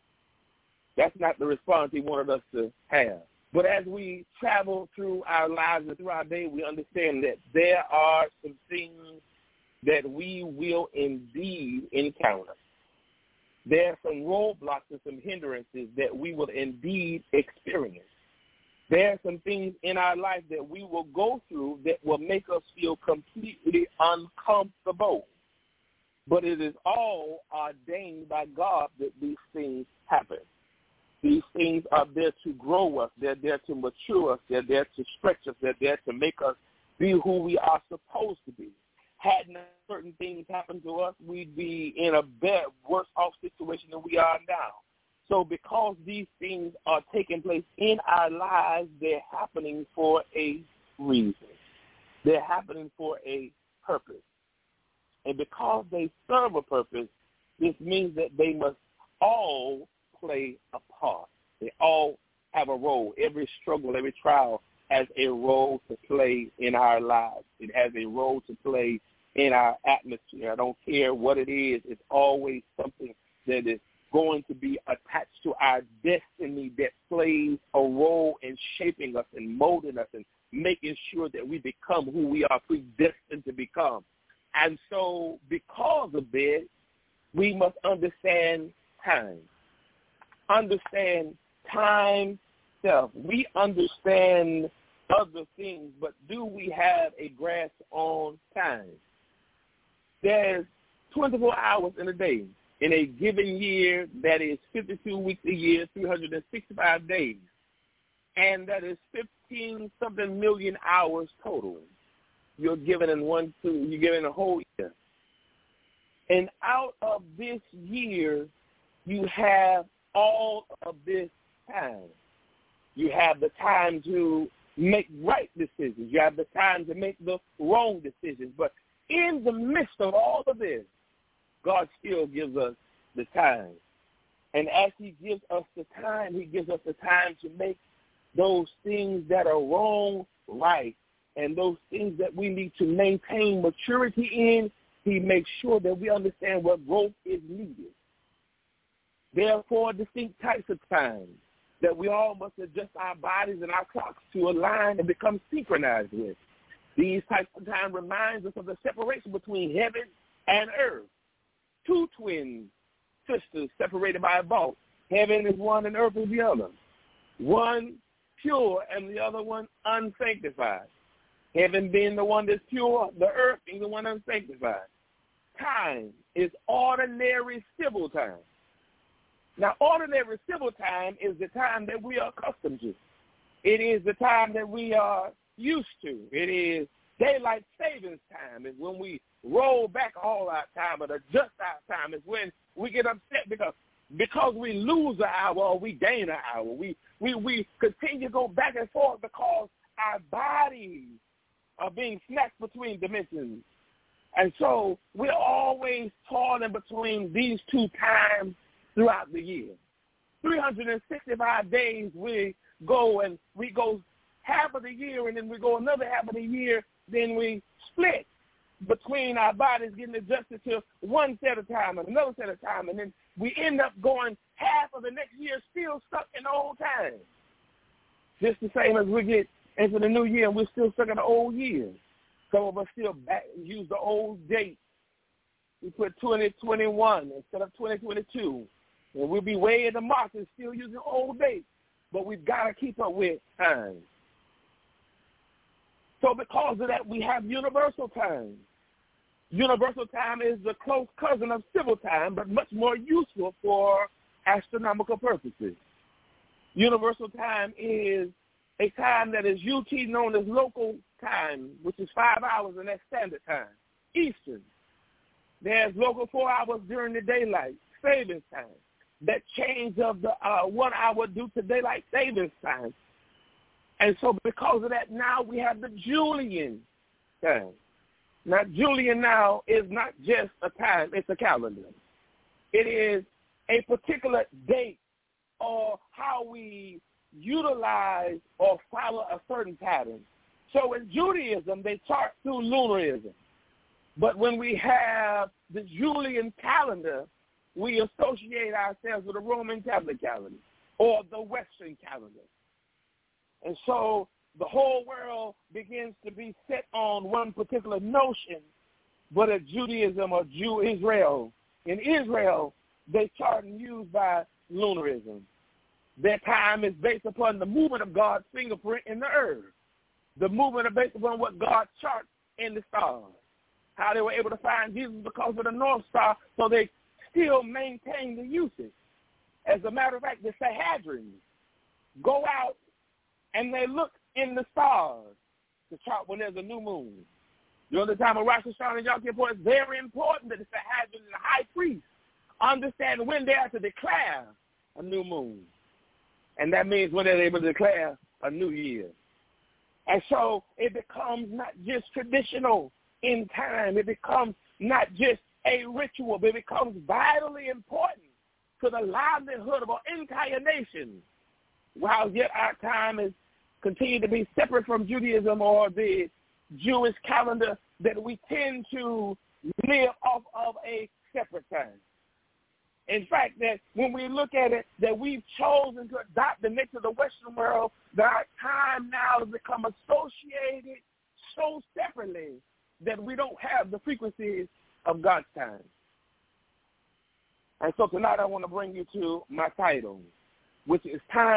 That's not the response he wanted us to have. But as we travel through our lives and through our day, we understand that there are some things that we will indeed encounter. There are some roadblocks and some hindrances that we will indeed experience. There are some things in our life that we will go through that will make us feel completely uncomfortable. But it is all ordained by God that these things happen. These things are there to grow us. They're there to mature us. They're there to stretch us. They're there to make us be who we are supposed to be. Had not certain things happened to us, we'd be in a better, worse off situation than we are now. So because these things are taking place in our lives, they're happening for a reason. They're happening for a purpose. And because they serve a purpose, this means that they must all play a part. They all have a role. Every struggle, every trial has a role to play in our lives. It has a role to play in our atmosphere. I don't care what it is. It's always something that is going to be attached to our destiny that plays a role in shaping us and molding us and making sure that we become who we are predestined to become. And so because of this, we must understand time. Understand time self. We understand other things, but do we have a grasp on time? There's twenty-four hours in a day. In a given year, that is fifty-two weeks a year, three hundred sixty-five days. And that is fifteen-something million hours total. You're given in one, two, you're given a whole year. And out of this year, you have all of this time. You have the time to make right decisions. You have the time to make the wrong decisions. But in the midst of all of this, God still gives us the time. And as he gives us the time, he gives us the time to make those things that are wrong right, and those things that we need to maintain maturity in. He makes sure that we understand what growth is needed. There are four distinct types of time that we all must adjust our bodies and our clocks to align and become synchronized with. These types of time reminds us of the separation between heaven and earth. Two twin sisters separated by a vault. Heaven is one and earth is the other. One pure and the other one unsanctified. Heaven being the one that's pure, the earth being the one unsanctified. Time is ordinary civil time. Now, ordinary civil time is the time that we are accustomed to. It is the time that we are used to. It is daylight savings time. It's when we roll back all our time or adjust our time. It's when we get upset because because we lose an hour or we gain an hour. We, we, we continue to go back and forth because our bodies are being snatched between dimensions. And so we're always toiling between these two times throughout the year. three hundred sixty-five days we go and we go half of the year and then we go another half of the year, then we split between our bodies getting adjusted to one set of time and another set of time, and then we end up going half of the next year still stuck in the old time. Just the same as we get into the new year and we're still stuck in the old year. Some of us still back, use the old date. We put twenty twenty-one instead of twenty twenty-two. And we'll be way in the mark and still using old dates. But we've got to keep up with time. So because of that, we have universal time. Universal time is the close cousin of civil time, but much more useful for astronomical purposes. Universal time is a time that is U T known as local time, which is five hours and that's standard time. Eastern. There's local four hours during the daylight savings time. That change of the uh, one hour due to daylight savings time. And so because of that, now we have the Julian time. Now, Julian now is not just a time, it's a calendar. It is a particular date or how we utilize or follow a certain pattern. So in Judaism, they chart through lunarism. But when we have the Julian calendar, we associate ourselves with the Roman Catholic calendar or the Western calendar. And so the whole world begins to be set on one particular notion, but a Judaism or Jew Israel. In Israel, they chart and use by lunarism. Their time is based upon the movement of God's fingerprint in the earth. The movement is based upon what God charts in the stars. How they were able to find Jesus because of the North Star, so they still maintain the usage. As a matter of fact, the Sahadrins go out and they look in the stars to chart when there's a new moon. During the time of Rosh Hashanah and Yom Kippur, it's very important that the Sahadrin and the high priest understand when they are to declare a new moon. And that means when they're able to declare a new year. And so it becomes not just traditional in time. It becomes not just a ritual, but it becomes vitally important to the livelihood of our entire nation. While yet our time is continued to be separate from Judaism or the Jewish calendar, that we tend to live off of a separate time. In fact, that when we look at it, that we've chosen to adopt the nature of the Western world, that our time now has become associated so separately that we don't have the frequencies of God's time. And so tonight I want to bring you to my title, which is Time.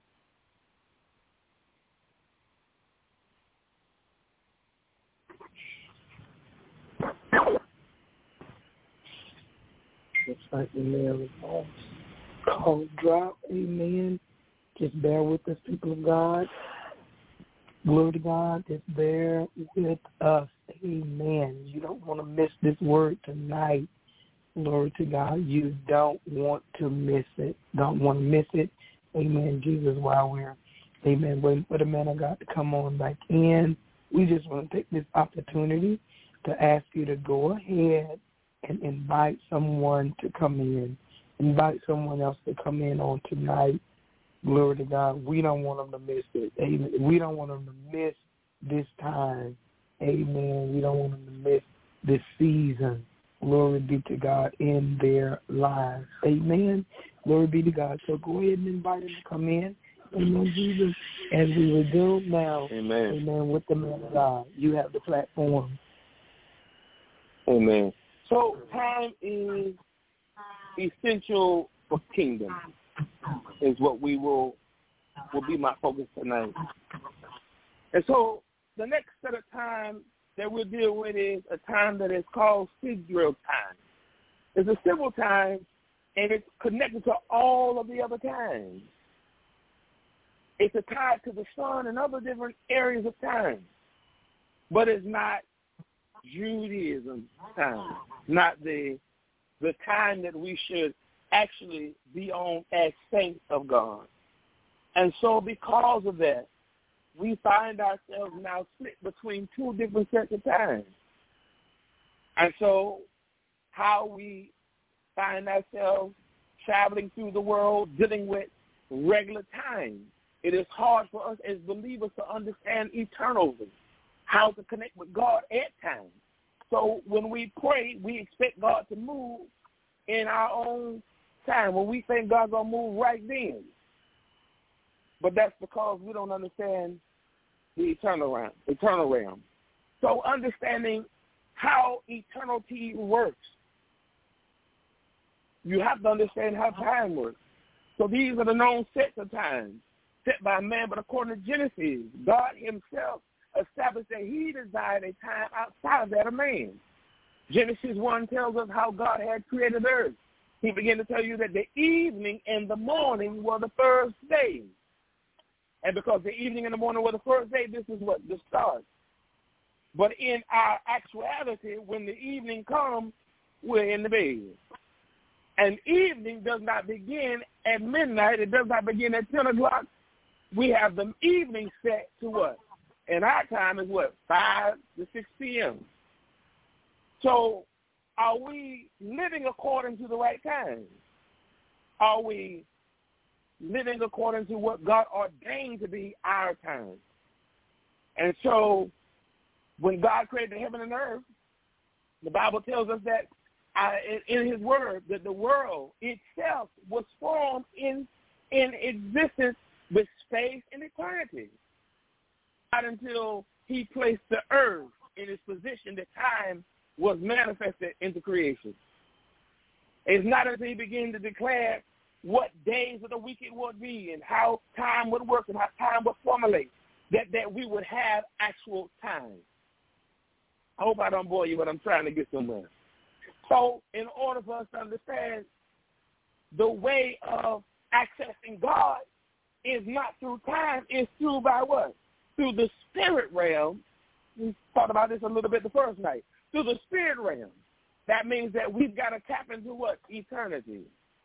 Looks like the mail is on. Call drop. Amen. Just bear with us, people of God. Glory to God. Just bear with us. Amen. You don't want to miss this word tonight. Glory to God. You don't want to miss it. Don't want to miss it. Amen, Jesus, while we're, amen, waiting for the man of God to come on back in. We just want to take this opportunity to ask you to go ahead and invite someone to come in. Invite someone else to come in on tonight. Glory to God. We don't want them to miss it. Amen. We don't want them to miss this time. Amen. We don't want them to miss this season. Glory be to God in their lives. Amen. Glory be to God. So go ahead and invite them to come in. Amen, Jesus. As we will do now. Amen. Amen. With the man of God. You have the platform. Amen. So time is essential for kingdom is what we will will be my focus tonight. And so the next set of time that we'll deal with is a time that is called Sidral time. It's a civil time, and it's connected to all of the other times. It's a tie to the sun and other different areas of time, but it's not Judaism time, not the the time that we should actually be on as saints of God. And so because of that, we find ourselves now split between two different sets of time. And so how we find ourselves traveling through the world, dealing with regular time, it is hard for us as believers to understand eternally, how to connect with God at times. So when we pray, we expect God to move in our own time, when we think God's going to move right then. But that's because we don't understand the eternal realm, eternal realm. So understanding how eternity works, you have to understand how time works. So these are the known sets of times set by man, but according to Genesis, God himself established that he desired a time outside of that of man. Genesis one tells us how God had created earth. He began to tell you that the evening and the morning were the first day. And because the evening and the morning were the first day, this is what? The start. But in our actuality, when the evening comes, we're in the bed. And evening does not begin at midnight. It does not begin at ten o'clock. We have the evening set to what? And our time is what? five to six p.m. So are we living according to the right time? Are we living according to what God ordained to be our time? And so when God created heaven and earth, the Bible tells us that uh, in, in his word that the world itself was formed in, in existence with space and eternity. Not until he placed the earth in its position that time was manifested into creation. It's not until he began to declare what days of the week it would be and how time would work and how time would formulate that, that we would have actual time. I hope I don't bore you, but I'm trying to get somewhere. So in order for us to understand the way of accessing God is not through time, it's through by what? Through the spirit realm. We talked about this a little bit the first night. Through the spirit realm. That means that we've got to tap into what? Eternity.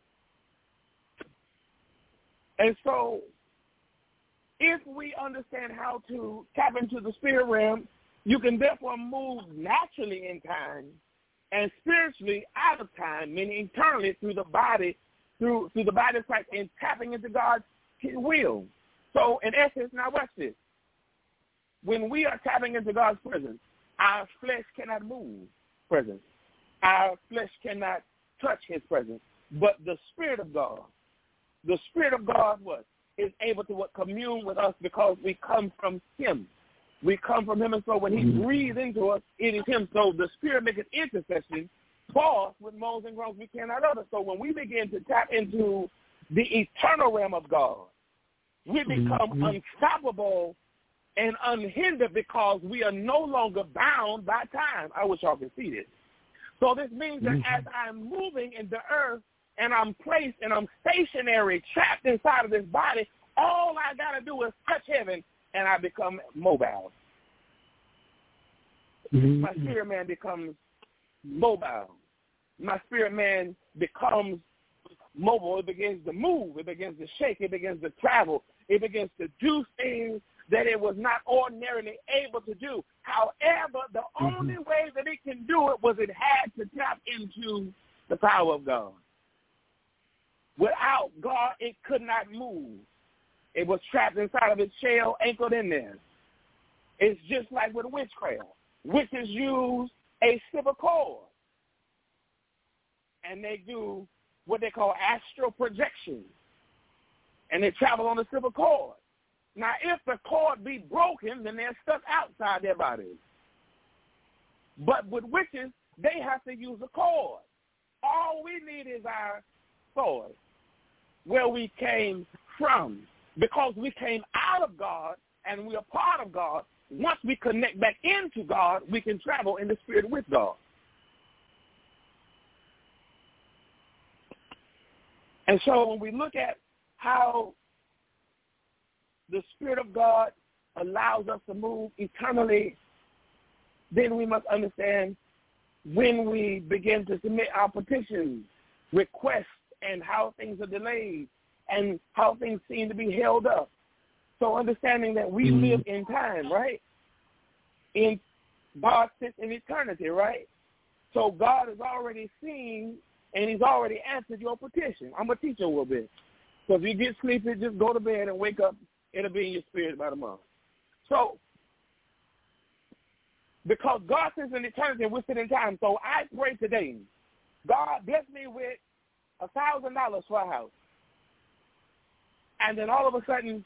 And so if we understand how to tap into the spirit realm, you can therefore move naturally in time and spiritually out of time, meaning eternally through the body, through through the body of Christ and tapping into God's will. So in essence, now watch this. When we are tapping into God's presence, our flesh cannot move presence. Our flesh cannot touch his presence. But the Spirit of God, the Spirit of God what? Is able to what? Commune with us because we come from him. We come from him, and so when he breathes into us, it is him. So the Spirit makes an intercession for us with moans and groans we cannot utter. So when we begin to tap into the eternal realm of God, we become mm-hmm. unstoppable and unhindered because we are no longer bound by time. I wish y'all could see this. So this means that mm-hmm. as I'm moving in the earth and I'm placed and I'm stationary, trapped inside of this body, all I got to do is touch heaven and I become mobile. Mm-hmm. My spirit man becomes mobile. my spirit man becomes mobile. It begins to move. It begins to shake. It begins to travel. It begins to do things that it was not ordinarily able to do. However, the mm-hmm. only way that it can do it was it had to tap into the power of God. Without God, it could not move. It was trapped inside of its shell, anchored in there. It's just like with witchcraft. Witches use a silver cord, and they do what they call astral projection, and they travel on the silver cord. Now, if the cord be broken, then they're stuck outside their bodies. But with witches, they have to use a cord. All we need is our source, where we came from. Because we came out of God and we are part of God, once we connect back into God, we can travel in the spirit with God. And so when we look at how the Spirit of God allows us to move eternally, then we must understand when we begin to submit our petitions, requests, and how things are delayed, and how things seem to be held up. So understanding that we mm-hmm. live in time, right? In God sits in eternity, right? So God has already seen and he's already answered your petition. I'm going to teach you a little bit. So if you get sleepy, just go to bed and wake up. It'll be in your spirit about a month. So because God sits in eternity and we sit in time, so I pray today, God bless me with a thousand dollars for a house. And then all of a sudden,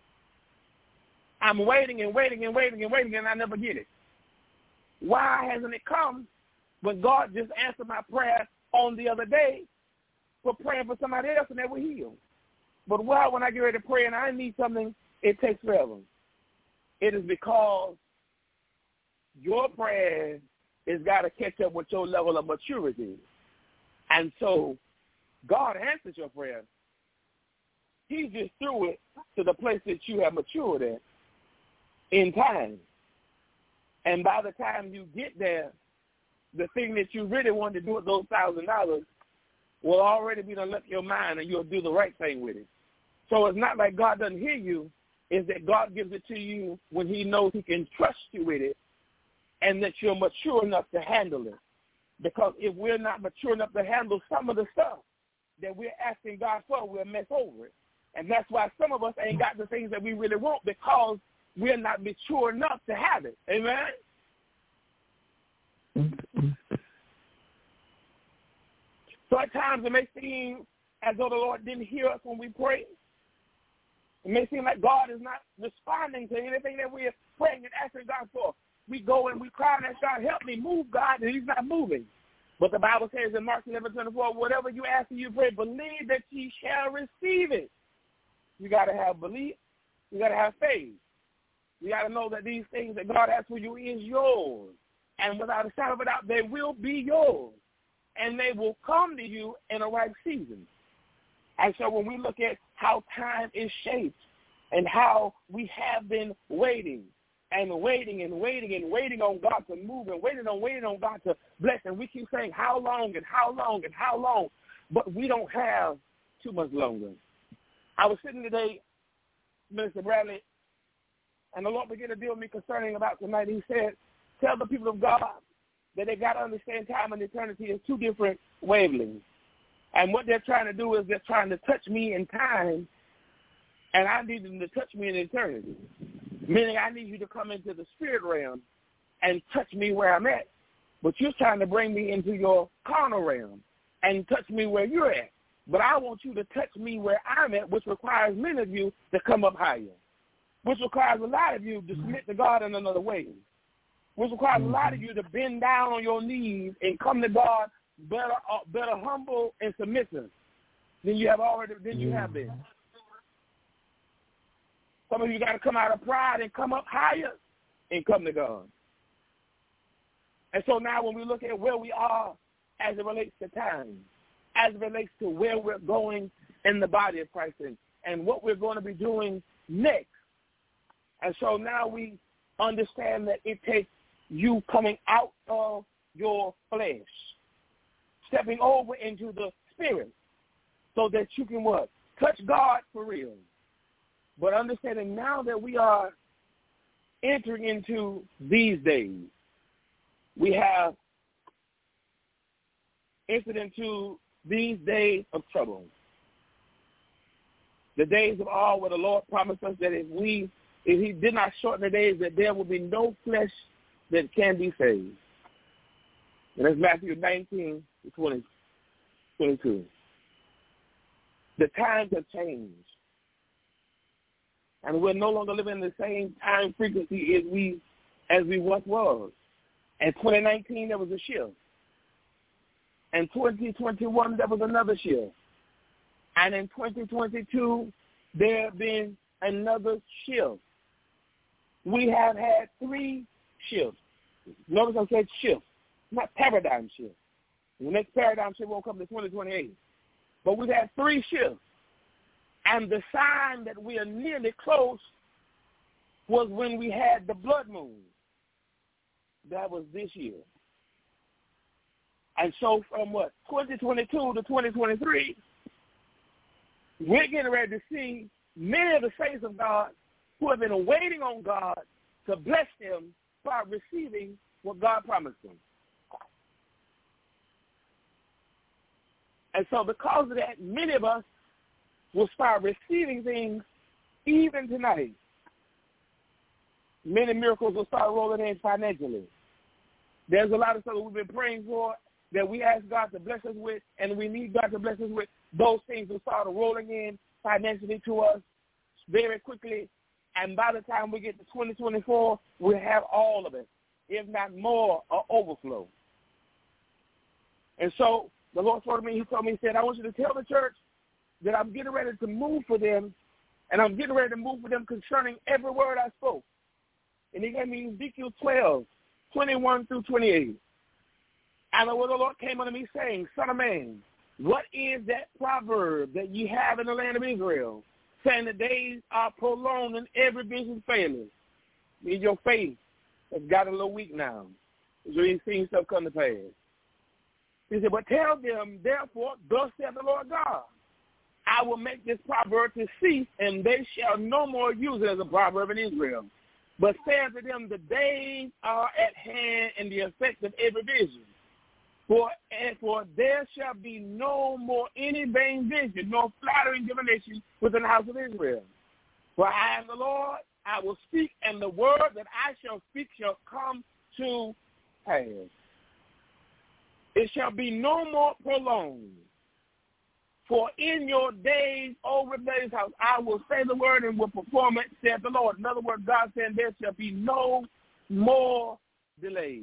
I'm waiting and waiting and waiting and waiting, and I never get it. Why hasn't it come when God just answered my prayer on the other day for praying for somebody else and they were healed? But why, when I get ready to pray and I need something, it takes forever? It is because your prayer has got to catch up with your level of maturity. And so God answered your prayer. He just threw it to the place that you have matured at in time. And by the time you get there, the thing that you really want to do with those thousand dollars will already be done left your mind, and you'll do the right thing with it. So it's not like God doesn't hear you. It's that God gives it to you when he knows he can trust you with it and that you're mature enough to handle it. Because if we're not mature enough to handle some of the stuff that we're asking God for, we'll mess over it. And that's why some of us ain't got the things that we really want, because we're not mature enough to have it. Amen? So at times it may seem as though the Lord didn't hear us when we pray. It may seem like God is not responding to anything that we're praying and asking God for. We go and we cry and ask God, help me move, God, and he's not moving. But the Bible says in Mark eleven twenty-four, whatever you ask and you pray, believe that ye shall receive it. You got to have belief. You got to have faith. You got to know that these things that God has for you is yours. And without a shadow of a doubt, they will be yours. And they will come to you in a right season. And so when we look at how time is shaped and how we have been waiting and waiting and waiting and waiting on God to move and waiting on waiting on God to bless, and we keep saying how long and how long and how long, but we don't have too much longer. I was sitting today, Minister Bradley, and the Lord began to deal with me concerning about tonight. He said, tell the people of God that they got to understand time and eternity is two different wavelengths. And what they're trying to do is they're trying to touch me in time, and I need them to touch me in eternity. Meaning I need you to come into the spirit realm and touch me where I'm at. But you're trying to bring me into your carnal realm and touch me where you're at. But I want you to touch me where I'm at, which requires many of you to come up higher, which requires a lot of you to submit to God in another way, which requires a lot of you to bend down on your knees and come to God better, uh, better humble and submissive than you have already than you have been. Some of you got to come out of pride and come up higher and come to God. And so now when we look at where we are as it relates to time, as it relates to where we're going in the body of Christ and, and what we're going to be doing next. And so now we understand that it takes you coming out of your flesh stepping over into the spirit so that you can what? Touch God for real. But understanding now that we are entering into these days, we have entered into these days of trouble. The days of all where the Lord promised us that if we, if he did not shorten the days, that there will be no flesh that can be saved. And that's Matthew nineteen, twenty, twenty-two. The times have changed. And we're no longer living in the same time frequency as we as we once was. In twenty nineteen, there was a shift. In twenty twenty-one, there was another shift. And in twenty twenty-two, there have been another shift. We have had three shifts. Notice I said shift, not paradigm shift. The next paradigm shift won't come to twenty twenty-eight. But we've had three shifts. And the sign that we are nearly close was when we had the blood moon. That was this year. And so from what, twenty twenty-two to twenty twenty-three, we're getting ready to see many of the saints of God who have been waiting on God to bless them by receiving what God promised them. And so because of that, many of us will start receiving things even tonight. Many miracles will start rolling in financially. There's a lot of stuff that we've been praying for that we ask God to bless us with, and we need God to bless us with. Those things will start rolling in financially to us very quickly. And by the time we get to twenty twenty-four, we'll have all of it, if not more, or overflow. And so the Lord told me, he told me, he said, I want you to tell the church that I'm getting ready to move for them, and I'm getting ready to move for them concerning every word I spoke. And he gave me Ezekiel twelve, twenty-one through twenty-eight. And the word of the Lord came unto me saying, Son of man, what is that proverb that you have in the land of Israel, saying the days are prolonged and every vision faileth? Means your faith has got a little weak now. So you've seen stuff come to pass. He said, but tell them, therefore, thus saith the Lord God, I will make this proverb to cease, and they shall no more use it as a proverb in Israel. But say unto them, the days are at hand and the effect of every vision. For, and for there shall be no more any vain vision, nor flattering divination within the house of Israel. For I am the Lord, I will speak, and the word that I shall speak shall come to pass. It shall be no more prolonged. For in your days, O rebellious house, I will say the word and will perform it, saith the Lord. In other words, God said there shall be no more delays.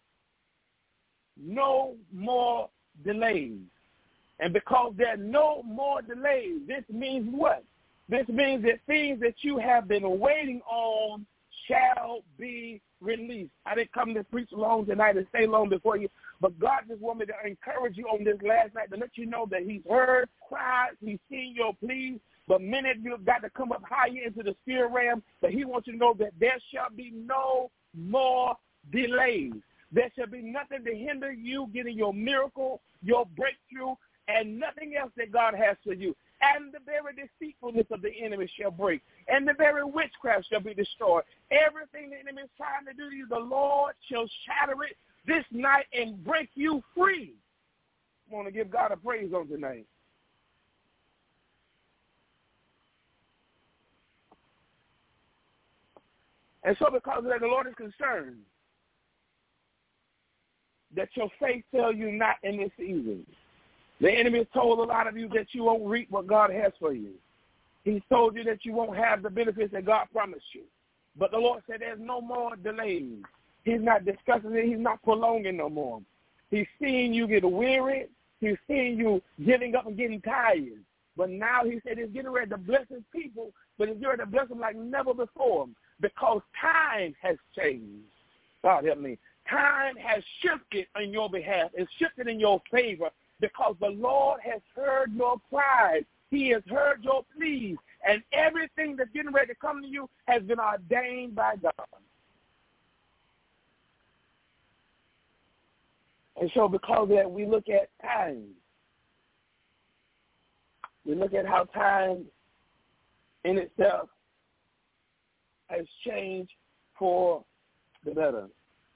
No more delays. And because there are no more delays, this means what? This means that things that you have been waiting on shall be released. I didn't come to preach long tonight and stay long before you, but God just wanted me to encourage you on this last night to let you know that he's heard cries, he's seen your pleas, but many of you have got to come up higher into the spirit realm, but he wants you to know that there shall be no more delays. There shall be nothing to hinder you getting your miracle, your breakthrough, and nothing else that God has for you. And the very deceitfulness of the enemy shall break, and the very witchcraft shall be destroyed. Everything the enemy is trying to do to you, the Lord shall shatter it this night and break you free. I want to give God a praise on tonight. And so because of that, the Lord is concerned that your faith fail you not in this season. The enemy has told a lot of you that you won't reap what God has for you. He's told you that you won't have the benefits that God promised you. But the Lord said there's no more delays. He's not discussing it. He's not prolonging no more. He's seeing you get weary. He's seeing you giving up and getting tired. But now he said he's getting ready to bless his people, but he's getting ready to bless them like never before because time has changed. God help me. Time has shifted on your behalf. It's shifted in your favor because the Lord has heard your cries. He has heard your pleas. And everything that's getting ready to come to you has been ordained by God. And so because of that, we look at time. We look at how time in itself has changed for the better.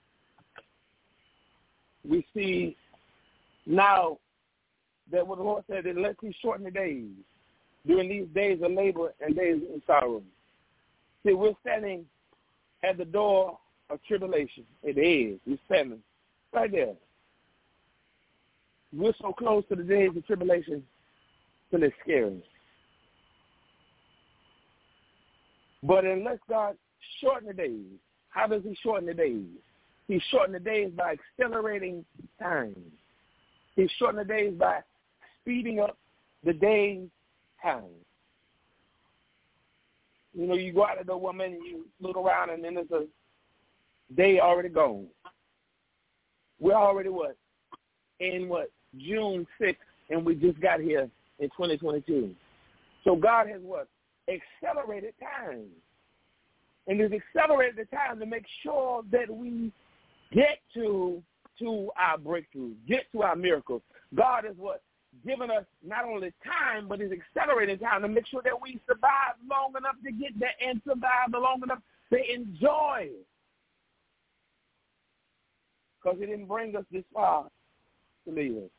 We see now that what the Lord said, that let He shorten the days during these days of labor and days of sorrow. See, we're standing at the door of tribulation. It is. We're standing right there. We're so close to the days of tribulation till it's scary. But unless God shorten the days, how does He shorten the days? He shorten the days by accelerating time. He shorten the days by speeding up the day's time. You know, you go out the door one minute, you look around, and then there's a day already gone. We're already what? In what? June sixth, and we just got here in twenty twenty-two. So God has what? Accelerated time. And He's accelerated the time to make sure that we get to to our breakthrough, get to our miracles. God is what? Giving us not only time, but He's accelerating time to make sure that we survive long enough to get there and survive long enough to enjoy it. Because He didn't bring us this far to leave us.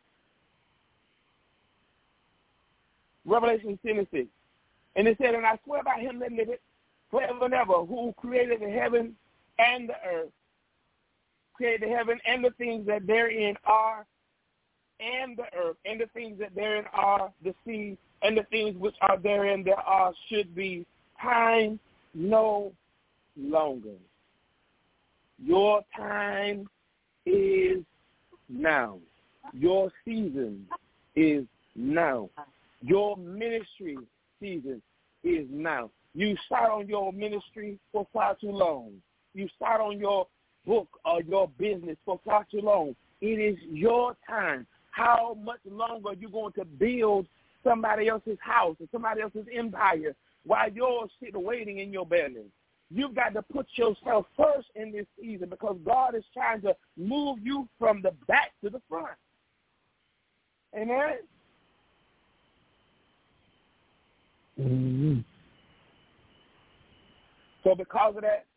Revelation ten and six. And it said, and I swear by Him that liveth forever and ever, who created the heaven and the earth, created the heaven and the things that therein are, and the earth, and the things that therein are, the sea, and the things which are therein there are, should be time no longer. Your time is now. Your season is now. Your ministry season is now. You start on your ministry for far too long. You start on your book or your business for far too long. It is your time. How much longer are you going to build somebody else's house or somebody else's empire while you're sitting waiting in your belly? You've got to put yourself first in this season because God is trying to move you from the back to the front. Amen? Mm-hmm. So because of that,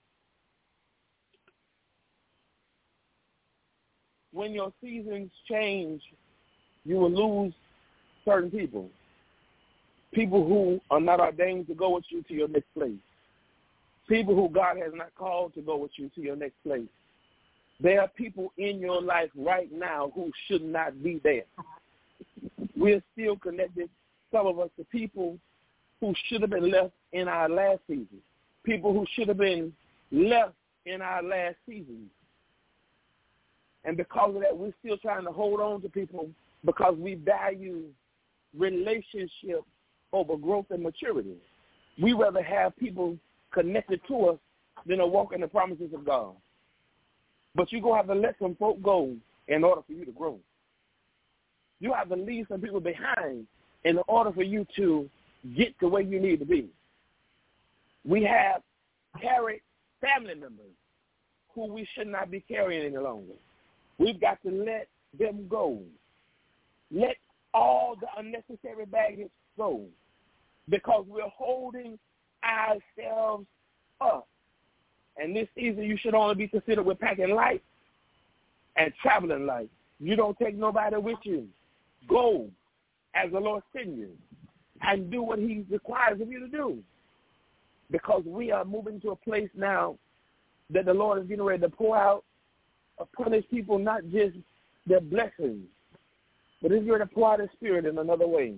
when your seasons change, you will lose certain people. People who are not ordained to go with you to your next place. People who God has not called to go with you to your next place. There are people in your life right now who should not be there. We're still connected, some of us, to people who should have been left in our last season. People who should have been left in our last season. And because of that, we're still trying to hold on to people because we value relationship over growth and maturity. We rather have people connected to us than to walk in the promises of God. But you're going to have to let some folk go in order for you to grow. You have to leave some people behind in order for you to get to where you need to be. We have carried family members who we should not be carrying any longer. We've got to let them go. Let all the unnecessary baggage go because we're holding ourselves up. And this season you should only be considered with packing light and traveling light. You don't take nobody with you. Go as the Lord sends you and do what He requires of you to do. Because we are moving to a place now that the Lord is getting ready to pour out upon His people, not just their blessings, but He's ready to pour out His Spirit in another way.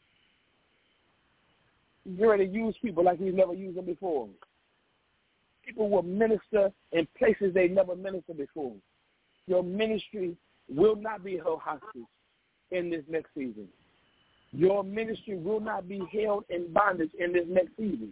He's ready to use people like He's never used them before. People will minister in places they never ministered before. Your ministry will not be held hostage in this next season. Your ministry will not be held in bondage in this next season.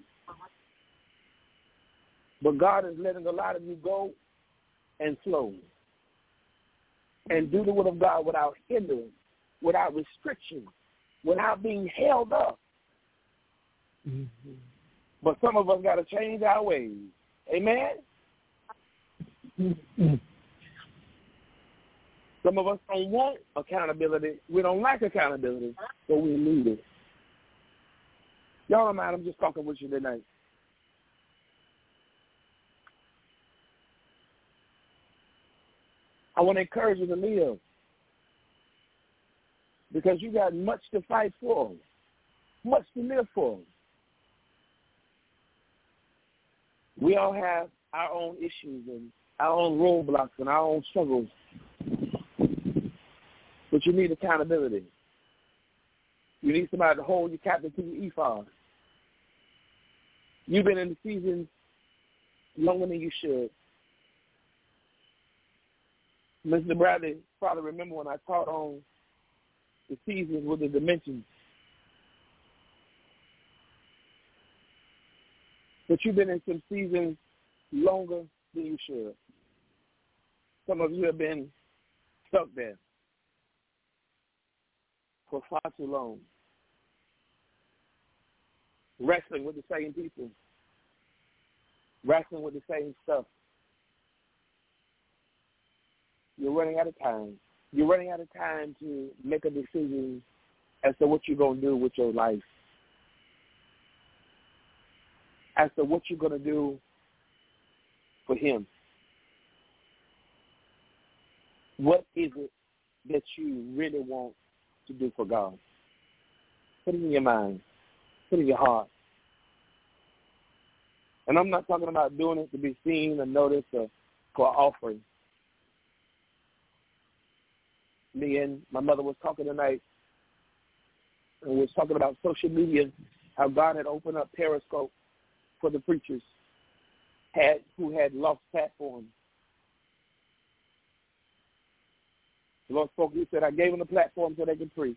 But God is letting a lot of you go and flow and do the will of God without hindrance, without restriction, without being held up. Mm-hmm. But some of us got to change our ways. Amen? Mm-hmm. Some of us don't want accountability. We don't like accountability, but we need it. Y'all don't mind, I'm just talking with you tonight. I want to encourage you to live because you got much to fight for, much to live for. We all have our own issues and our own roadblocks and our own struggles, but you need accountability. You need somebody to hold you captive to your ephod. You've been in the season longer than you should. Mister Bradley probably remember when I taught on the seasons with the dimensions. But you've been in some seasons longer than you should. Some of you have been stuck there for far too long, wrestling with the same people, wrestling with the same stuff. You're running out of time. You're running out of time to make a decision as to what you're going to do with your life, as to what you're going to do for him. What is it that you really want to do for God? Put it in your mind. Put it in your heart. And I'm not talking about doing it to be seen or noticed or for an offering. Me and my mother was talking tonight, and we was talking about social media, how God had opened up Periscope for the preachers had who had lost platforms. The Lord spoke, he said, I gave them a platform so they could preach.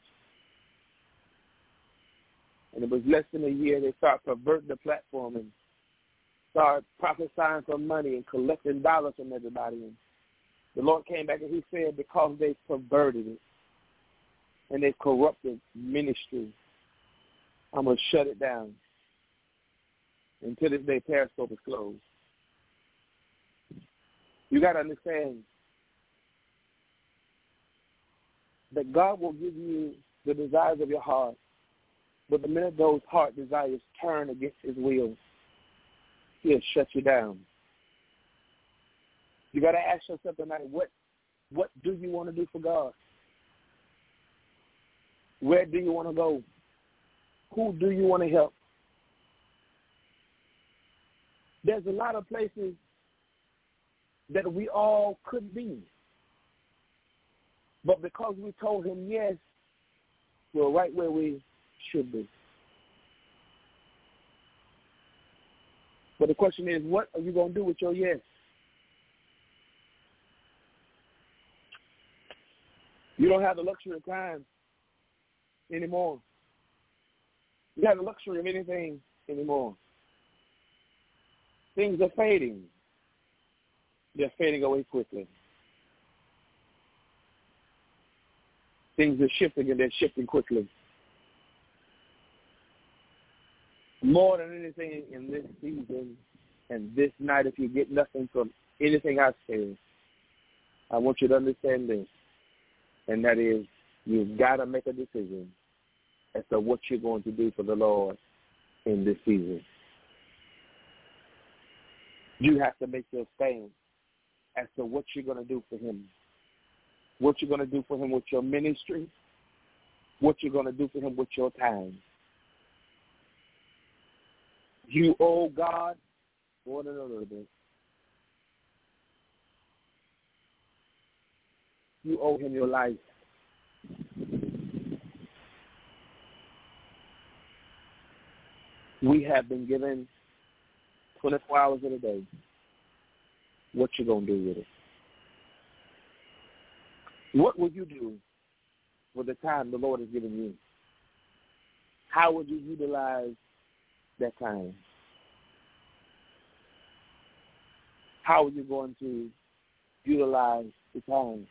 And it was less than a year, they started perverting the platform and started prophesying for money and collecting dollars from everybody. And the Lord came back and he said, because they perverted it and they corrupted ministry, I'm going to shut it down. Until this day, Periscope is closed. You got to understand that God will give you the desires of your heart, but the minute those heart desires turn against his will, he'll shut you down. You got to ask yourself tonight, what, what do you want to do for God? Where do you want to go? Who do you want to help? There's a lot of places that we all could be. But because we told him yes, we're right where we should be. But the question is, what are you going to do with your yes? You don't have the luxury of time anymore. You have the luxury of anything anymore. Things are fading. They're fading away quickly. Things are shifting, and they're shifting quickly. More than anything in this season and this night, if you get nothing from anything I say, I want you to understand this, and that is you've got to make a decision as to what you're going to do for the Lord in this season. You have to make your stand as to what you're going to do for him. What you're going to do for him with your ministry. What you're going to do for him with your time. You owe God more than a little bit. You owe him your life. We have been given twenty-four hours in a day. What you going to do with it? What would you do with the time the Lord has given you? How would you utilize that time? How are you going to utilize the time?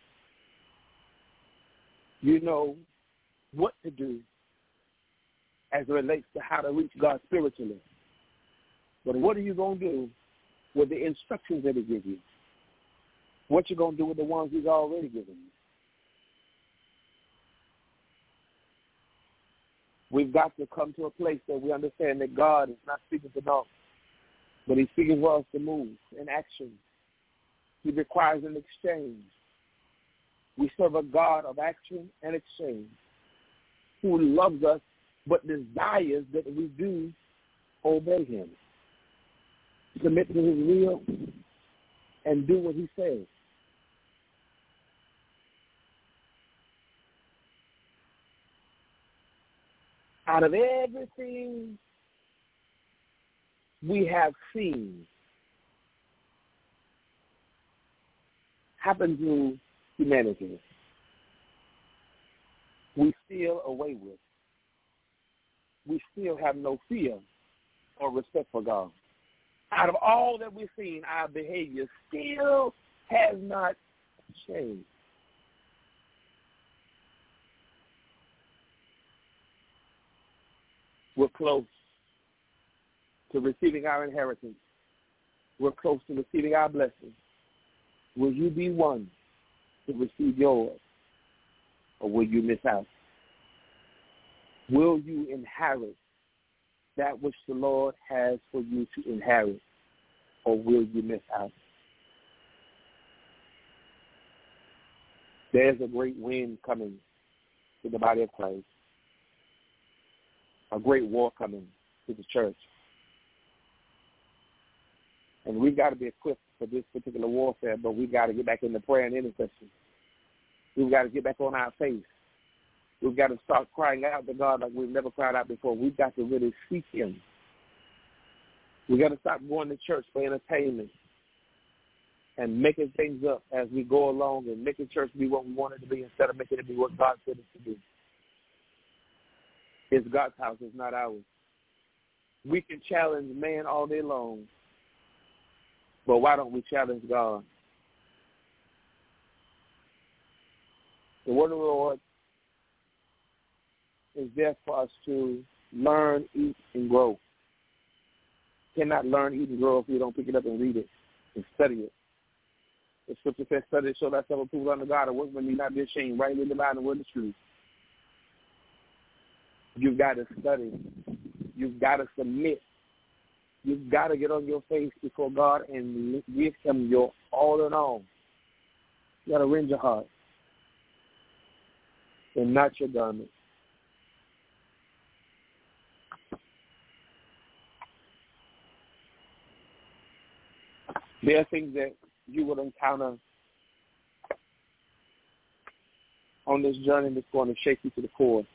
You know what to do as it relates to how to reach God spiritually. But what are you going to do with the instructions that he gives you? What you going to do with the ones he's already given you? We've got to come to a place that we understand that God is not speaking to us, but he's speaking for us to move in action. He requires an exchange. We serve a God of action and exchange who loves us but desires that we do obey him, submit to his will, and do what he says. Out of everything we have seen happen to humanity, we still away with. We still have no fear or respect for God. Out of all that we've seen, our behavior still has not changed. We're close to receiving our inheritance. We're close to receiving our blessings. Will you be one to receive yours, or will you miss out? Will you inherit that which the Lord has for you to inherit, or will you miss out? There's a great wind coming to the body of Christ, a great war coming to the church. And we've got to be equipped for this particular warfare, but we've got to get back into prayer and intercession. We've got to get back on our face. We've got to start crying out to God like we've never cried out before. We've got to really seek him. We've got to stop going to church for entertainment and making things up as we go along and making church be what we want it to be instead of making it be what God said it to be. It's God's house. It's not ours. We can challenge man all day long, but why don't we challenge God? The word of the Lord is there for us to learn, eat, and grow. You cannot learn, eat, and grow if you don't pick it up and read it and study it. The scripture says, study to show thyself approved unto God, a workman need not be ashamed, rightly dividing the word of truth. You've got to study. You've got to submit. You've got to get on your face before God and give him your all in all. You got to rend your heart and not your garment. There are things that you will encounter on this journey that's going to shake you to the core.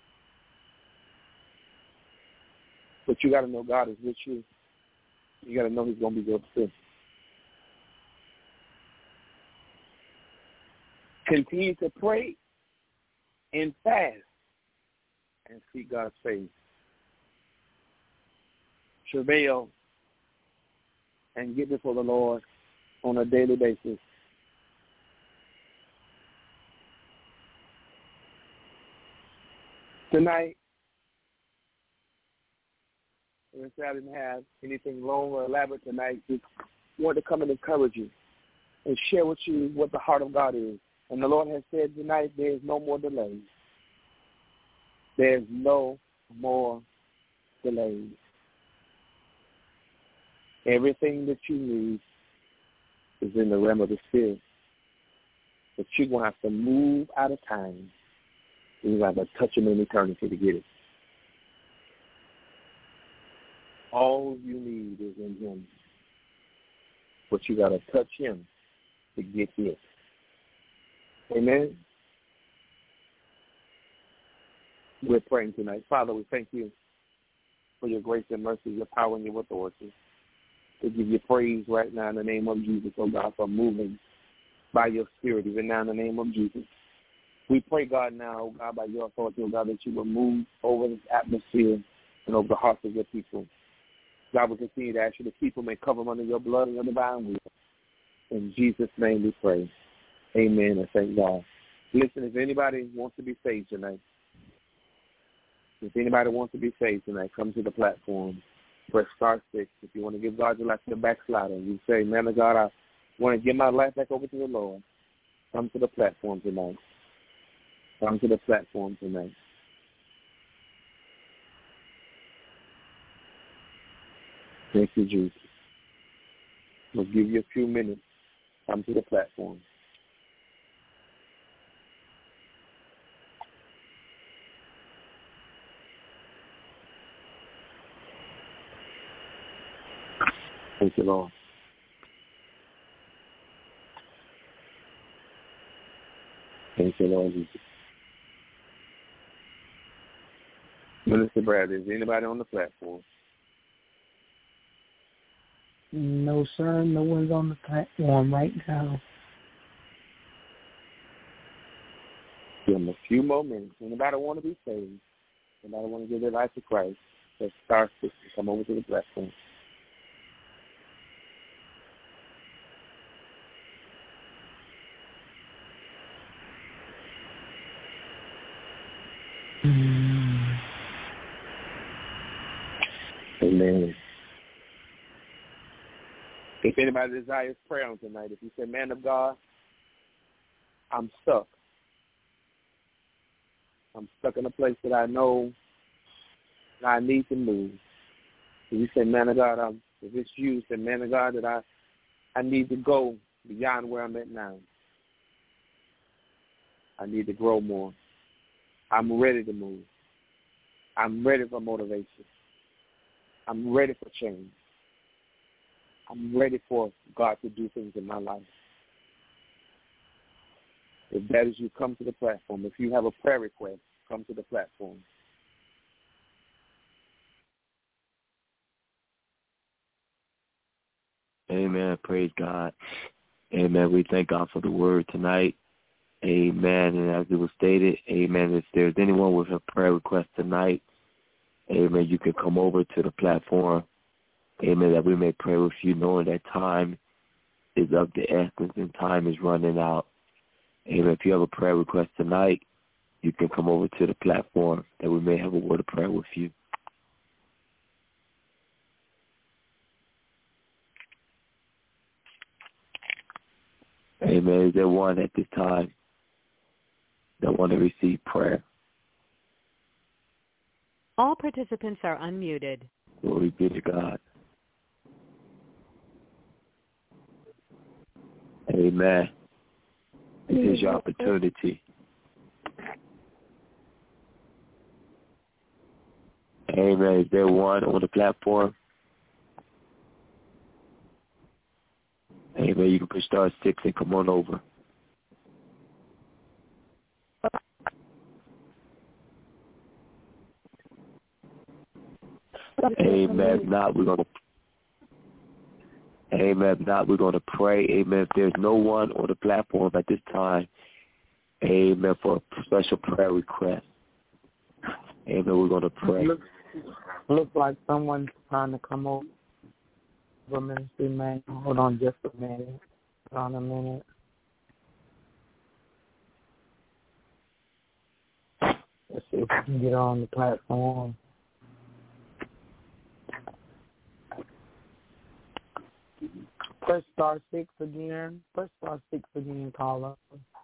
But you got to know God is with you. You got to know he's going to be good too. Continue to pray and fast and seek God's face. Travail and get before the Lord on a daily basis. Tonight, if I didn't have anything long or elaborate tonight, just want to come and encourage you and share with you what the heart of God is. And the Lord has said tonight, there is no more delays. There's no more delays. Everything that you need is in the realm of the Spirit. But you're going to have to move out of time. You're going to have to touch him in eternity to get it. All you need is in him. But you got to touch him to get it. Amen? We're praying tonight. Father, we thank you for your grace and mercy, your power and your authority. We give you praise right now in the name of Jesus, oh God, for moving by your Spirit, even now in the name of Jesus. We pray, God, now, oh God, by your authority, oh God, that you will move over this atmosphere and over the hearts of your people. God, we continue to ask you to keep them and cover them under your blood and your divine will. In Jesus' name we pray. Amen and thank God. Listen, if anybody wants to be saved tonight, if anybody wants to be saved tonight, come to the platform. Press star six. If you want to give God your life to the backslider, you say, man of God, I want to give my life back over to the Lord. Come to the platform tonight. Come to the platform tonight. Thank you, Jesus. We'll give you a few minutes. Come to the platform. Thank you, Lord. Thank you, Lord Jesus. Minister Brad, is anybody on the platform? No, sir. No one's on the platform right now. Give them a few more minutes. Anybody want to be saved? Anybody want to give their life to Christ? Let's start to come over to the platform. Mm. Amen. If anybody desires prayer on tonight, if you say, man of God, I'm stuck. I'm stuck in a place that I know that I need to move. If you say, man of God, I'm, if it's you, say, man of God, that I, I need to go beyond where I'm at now. I need to grow more. I'm ready to move. I'm ready for motivation. I'm ready for change. I'm ready for God to do things in my life. If that is you, come to the platform. If you have a prayer request, come to the platform. Amen. Praise God. Amen. We thank God for the word tonight. Amen. And as it was stated, amen, if there's anyone with a prayer request tonight, amen, you can come over to the platform. Amen, that we may pray with you, knowing that time is of the essence and time is running out. Amen. If you have a prayer request tonight, you can come over to the platform that we may have a word of prayer with you. Amen. Is there one at this time that want to receive prayer? All participants are unmuted. Glory be to God. Amen. This is your opportunity. Amen. Is there one on the platform? Amen. You can push star six and come on over. Amen. If not, we're gonna. Amen. If not, we're gonna pray. Amen. If there's no one on the platform at this time, amen, for a special prayer request. Amen. We're gonna pray. Looks look like someone's trying to come over. Ministry man, hold on just a minute. Hold on a minute. Let's see if we can get on the platform. Press star six again. Press star six again, caller.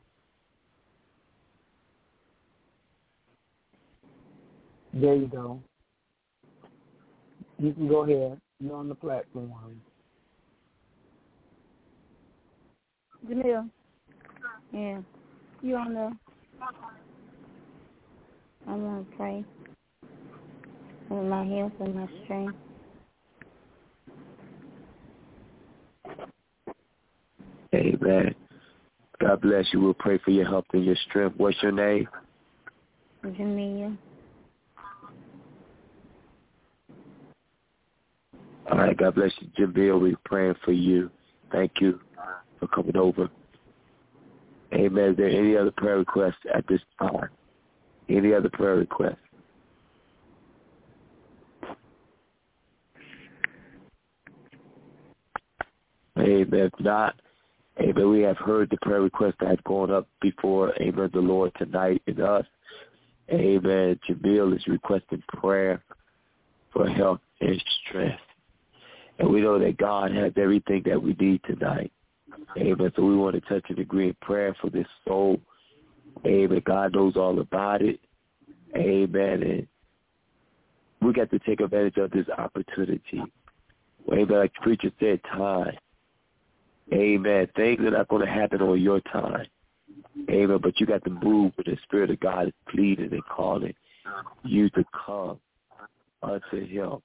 There you go. You can go ahead. You're on the platform. Jamil. Yeah. You on the... I'm going to pray with my health and my strength. Amen. God bless you. We'll pray for your health and your strength. What's your name? Jamil. All right. God bless you, Jamil. We're praying for you. Thank you for coming over. Amen. Is there any other prayer requests at this time? Any other prayer requests? Amen. If not, amen, we have heard the prayer request that has gone up before, amen, the Lord tonight in us. Amen. Jamil is requesting prayer for health and strength. And we know that God has everything that we need tonight. Amen. So we want to touch and agree in prayer for this soul. Amen. God knows all about it. Amen. And we got to take advantage of this opportunity. Amen. Like the preacher said, time. Amen. Things are not going to happen on your time. Amen. But you got to move when the Spirit of God is pleading and calling you to come unto him.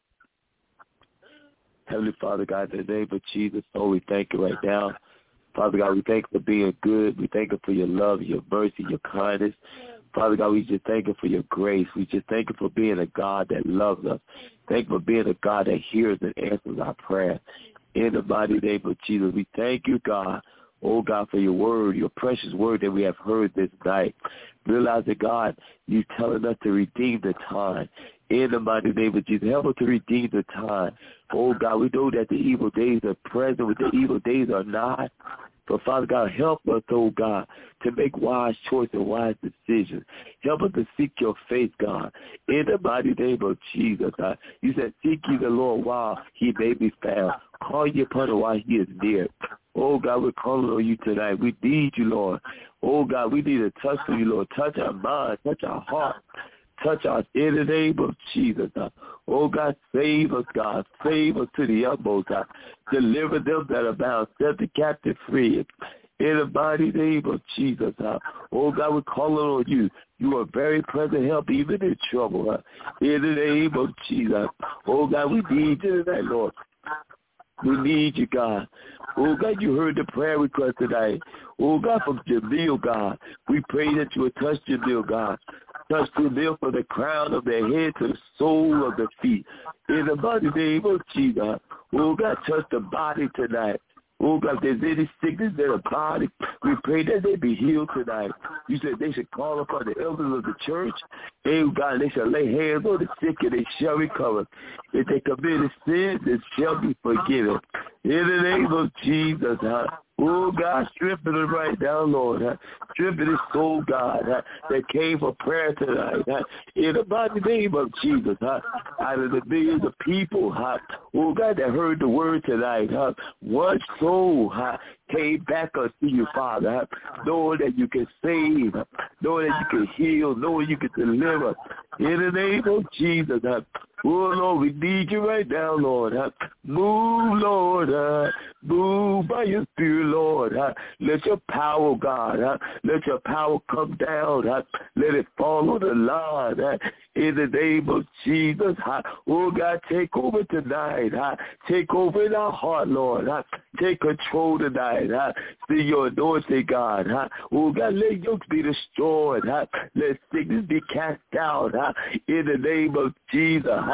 Heavenly Father God, in the name of Jesus, Lord, we thank you right now. Father God, we thank you for being good. We thank you for your love, your mercy, your kindness. Father God, we just thank you for your grace. We just thank you for being a God that loves us. Thank you for being a God that hears and answers our prayer. In the mighty name of Jesus, we thank you, God, oh God, for your word, your precious word that we have heard this night. Realize that, God, you're telling us to redeem the time. In the mighty name of Jesus, help us to redeem the time. Oh, God, we know that the evil days are present, but the evil days are not. But, Father God, help us, oh, God, to make wise choices and wise decisions. Help us to seek your face, God, in the mighty name of Jesus. God. You said, seek ye the Lord while he may be found. Call ye upon him while he is near. Oh, God, we're calling on you tonight. We need you, Lord. Oh, God, we need a touch from you, Lord. Touch our mind, touch our heart. Touch us in the name of Jesus. God. Oh, God, save us, God. Save us to the utmost, God. Deliver them that are bound. Set the captive free. In the mighty name of Jesus. God. Oh, God, we're calling on you. You are very present help even in trouble. God. In the name of Jesus. Oh, God, we need you tonight, Lord. We need you, God. Oh, God, you heard the prayer request tonight. Oh, God, from Jamil, God. We pray that you would touch Jamil, God. Touch Jamil from the crown of their head to the sole of their feet. In the mighty name of Jesus. Oh, God, touch the body tonight. Oh, God, if there's any sickness in the body, we pray that they be healed tonight. You said they should call upon the elders of the church. And, God, they shall lay hands on the sick and they shall recover. If they committed sins, they shall be forgiven. In the name of Jesus, huh? Oh, God, strengthen him right now, Lord. Huh? Strengthen his soul, God, huh? that came for prayer tonight. Huh? In the mighty name of Jesus, huh? Out of the millions of people, huh? Oh, God, that heard the word tonight, huh? One soul, huh? came back unto you, Father, huh? knowing that you can save, huh? knowing that you can heal, knowing you can deliver. In the name of Jesus, huh? Oh, Lord, we need you right now, Lord. Huh? Move, Lord. Huh? Move by your Spirit, Lord. Huh? Let your power, God, huh? let your power come down. Huh? Let it fall on the line. Huh? In the name of Jesus. Huh? Oh, God, take over tonight. Huh? Take over in our heart, Lord. Huh? Take control tonight. Huh? See your anointing, God. Huh? Oh, God, let yokes be destroyed. Huh? Let sickness be cast out. Huh? In the name of Jesus. Huh?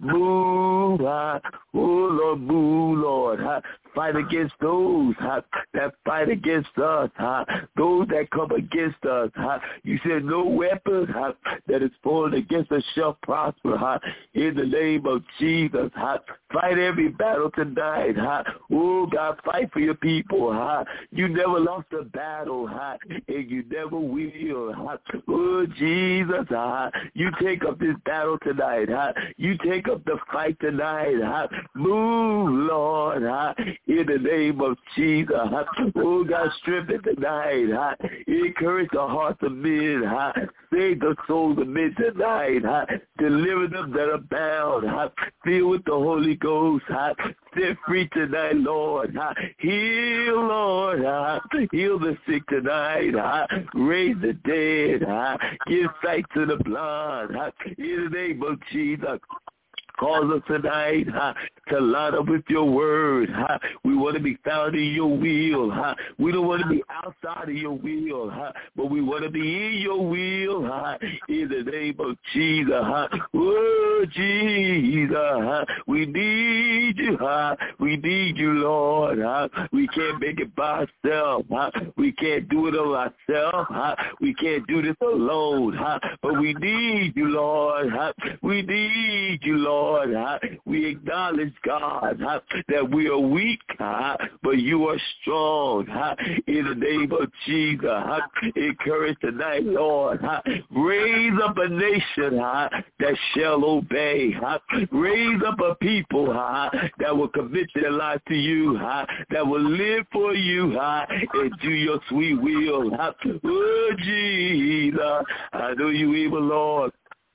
Move, huh? Oh, Lord, move, Lord. Huh? Fight against those huh, that fight against us, huh? those that come against us. Huh? You said no weapon huh, that is formed against us shall prosper. Huh? In the name of Jesus, huh? Fight every battle tonight. Huh? Oh, God, fight for your people. Huh? You never lost a battle, huh? and you never will. Huh? Oh, Jesus, huh? you take up this battle tonight. Huh? You take up the fight tonight. Huh? Move, Lord. Huh? In the name of Jesus. Huh? Oh, God, strengthen tonight. Huh? Encourage the hearts of men. Huh? Save the souls of men tonight. Huh? Deliver them that are bound. Huh? Fill with the Holy Ghost. Huh? Set free tonight, Lord. Huh? Heal, Lord. Huh? Heal the sick tonight. Huh? Raise the dead. Huh? Give sight to the blind. Huh? In the name of Jesus. Cause us tonight huh, to line up with your word. Huh. We want to be found in your will. Huh. We don't want to be outside of your will, huh, but we want to be in your will. Huh. In the name of Jesus. Huh. Oh, Jesus. Huh. We need you. Huh. We need you, Lord. Huh. We can't make it by ourselves. Huh. We can't do it on ourselves. Huh. We can't do this alone. Huh. But we need you, Lord. Huh. We need you, Lord. Lord, huh? We acknowledge, God, huh? that we are weak, huh? but you are strong. Huh? In the name of Jesus, huh? encourage tonight, Lord. Huh? Raise up a nation huh? that shall obey. Huh? Raise up a people huh? that will commit their life to you, huh? that will live for you huh? and do your sweet will. Huh? Oh, Jesus, I know you able, Lord.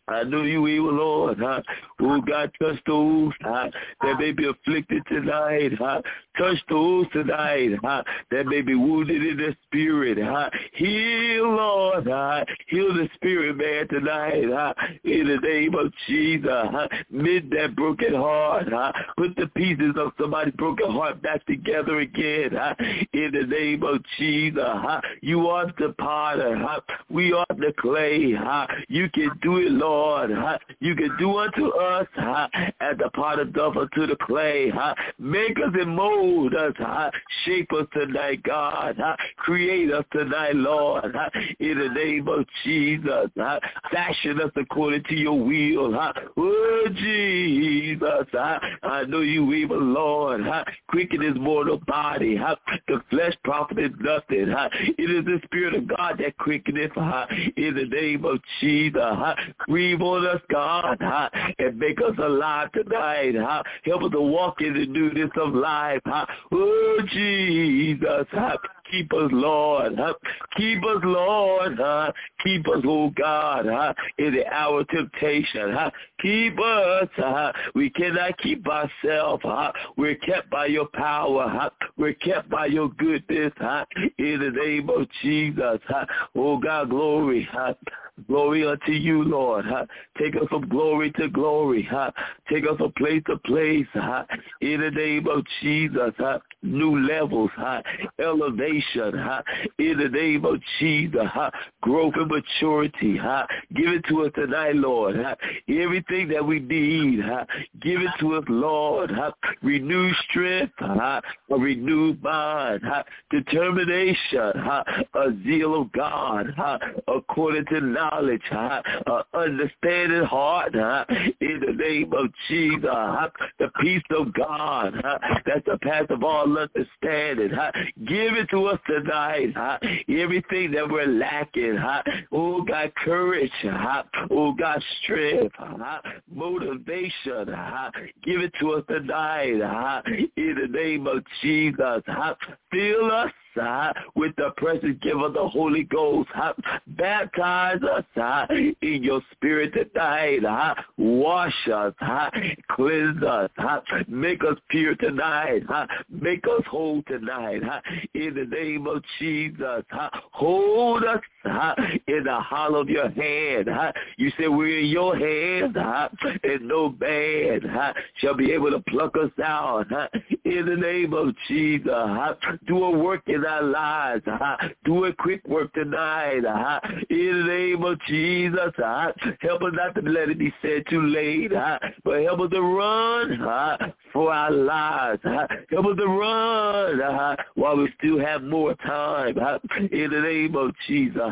I know you able, Lord. Huh? Oh, God, touch those huh, that may be afflicted tonight. Huh? Touch those tonight huh, that may be wounded in the spirit. Huh? Heal, Lord. Huh? Heal the spirit, man, tonight. Huh? In the name of Jesus. Huh? Mend that broken heart. Huh? Put the pieces of somebody's broken heart back together again. Huh? In the name of Jesus. Huh? You are the potter. Huh? We are the clay. Huh? You can do it, Lord. Lord, huh? You can do unto us huh? as the potter doth unto the clay. Huh? Make us and mold us. Huh? Shape us tonight, God. Huh? Create us tonight, Lord. Huh? In the name of Jesus. Huh? Fashion us according to your will. Huh? Oh, Jesus. Huh? I know you evil, Lord. Huh? Quicken his mortal body. Huh? The flesh profiteth nothing. Huh? It is the Spirit of God that quickeneth. Huh? In the name of Jesus. Huh? Breathe on us, God, huh? And make us alive tonight. Huh? Help us to walk in the newness of life. Huh? Oh, Jesus. Huh? Keep us, Lord. Huh? Keep us, Lord. Huh? Keep us, oh God, huh? In the hour of temptation. Huh? Keep us. Huh? We cannot keep ourselves. Huh? We're kept by your power. Huh? We're kept by your goodness. Huh? In the name of Jesus. Huh? Oh God, glory. Huh? Glory unto you, Lord. Huh? Take us from glory to glory. Huh? Take us from place to place. Huh? In the name of Jesus. Huh? New levels. Huh? Elevation. Huh? In the name of Jesus. Huh? Growth and maturity. Huh? Give it to us tonight, Lord. Huh? Everything that we need. Huh? Give it to us, Lord. Huh? Renewed strength. Huh? A renewed mind. Huh? Determination. Huh? A zeal of God. Huh? According to knowledge, huh? uh, understanding heart, huh? In the name of Jesus, huh? The peace of God, huh? That surpasses all understanding, huh? Give it to us tonight, huh? Everything that we're lacking, huh? Oh God, courage, huh? Oh God, strength, huh? Motivation, huh? Give it to us tonight, huh? In the name of Jesus, huh? Fill us Uh, with the precious gift of the Holy Ghost. Uh, baptize us uh, in your spirit tonight. Uh, wash us. Uh, cleanse us. Uh, make us pure tonight. Uh, make us whole tonight. Uh, in the name of Jesus. Uh, hold us uh, in the hollow of your hand. Uh, you say we're in your hands, uh, and no man uh, shall be able to pluck us out. Uh, in the name of Jesus. Uh, do a work in our lives. Uh, do a quick work tonight. Uh, in the name of Jesus. Uh, help us not to let it be said too late, uh, but help us to run uh, for our lives. Uh, help us to run uh, while we still have more time. Uh, in the name of Jesus.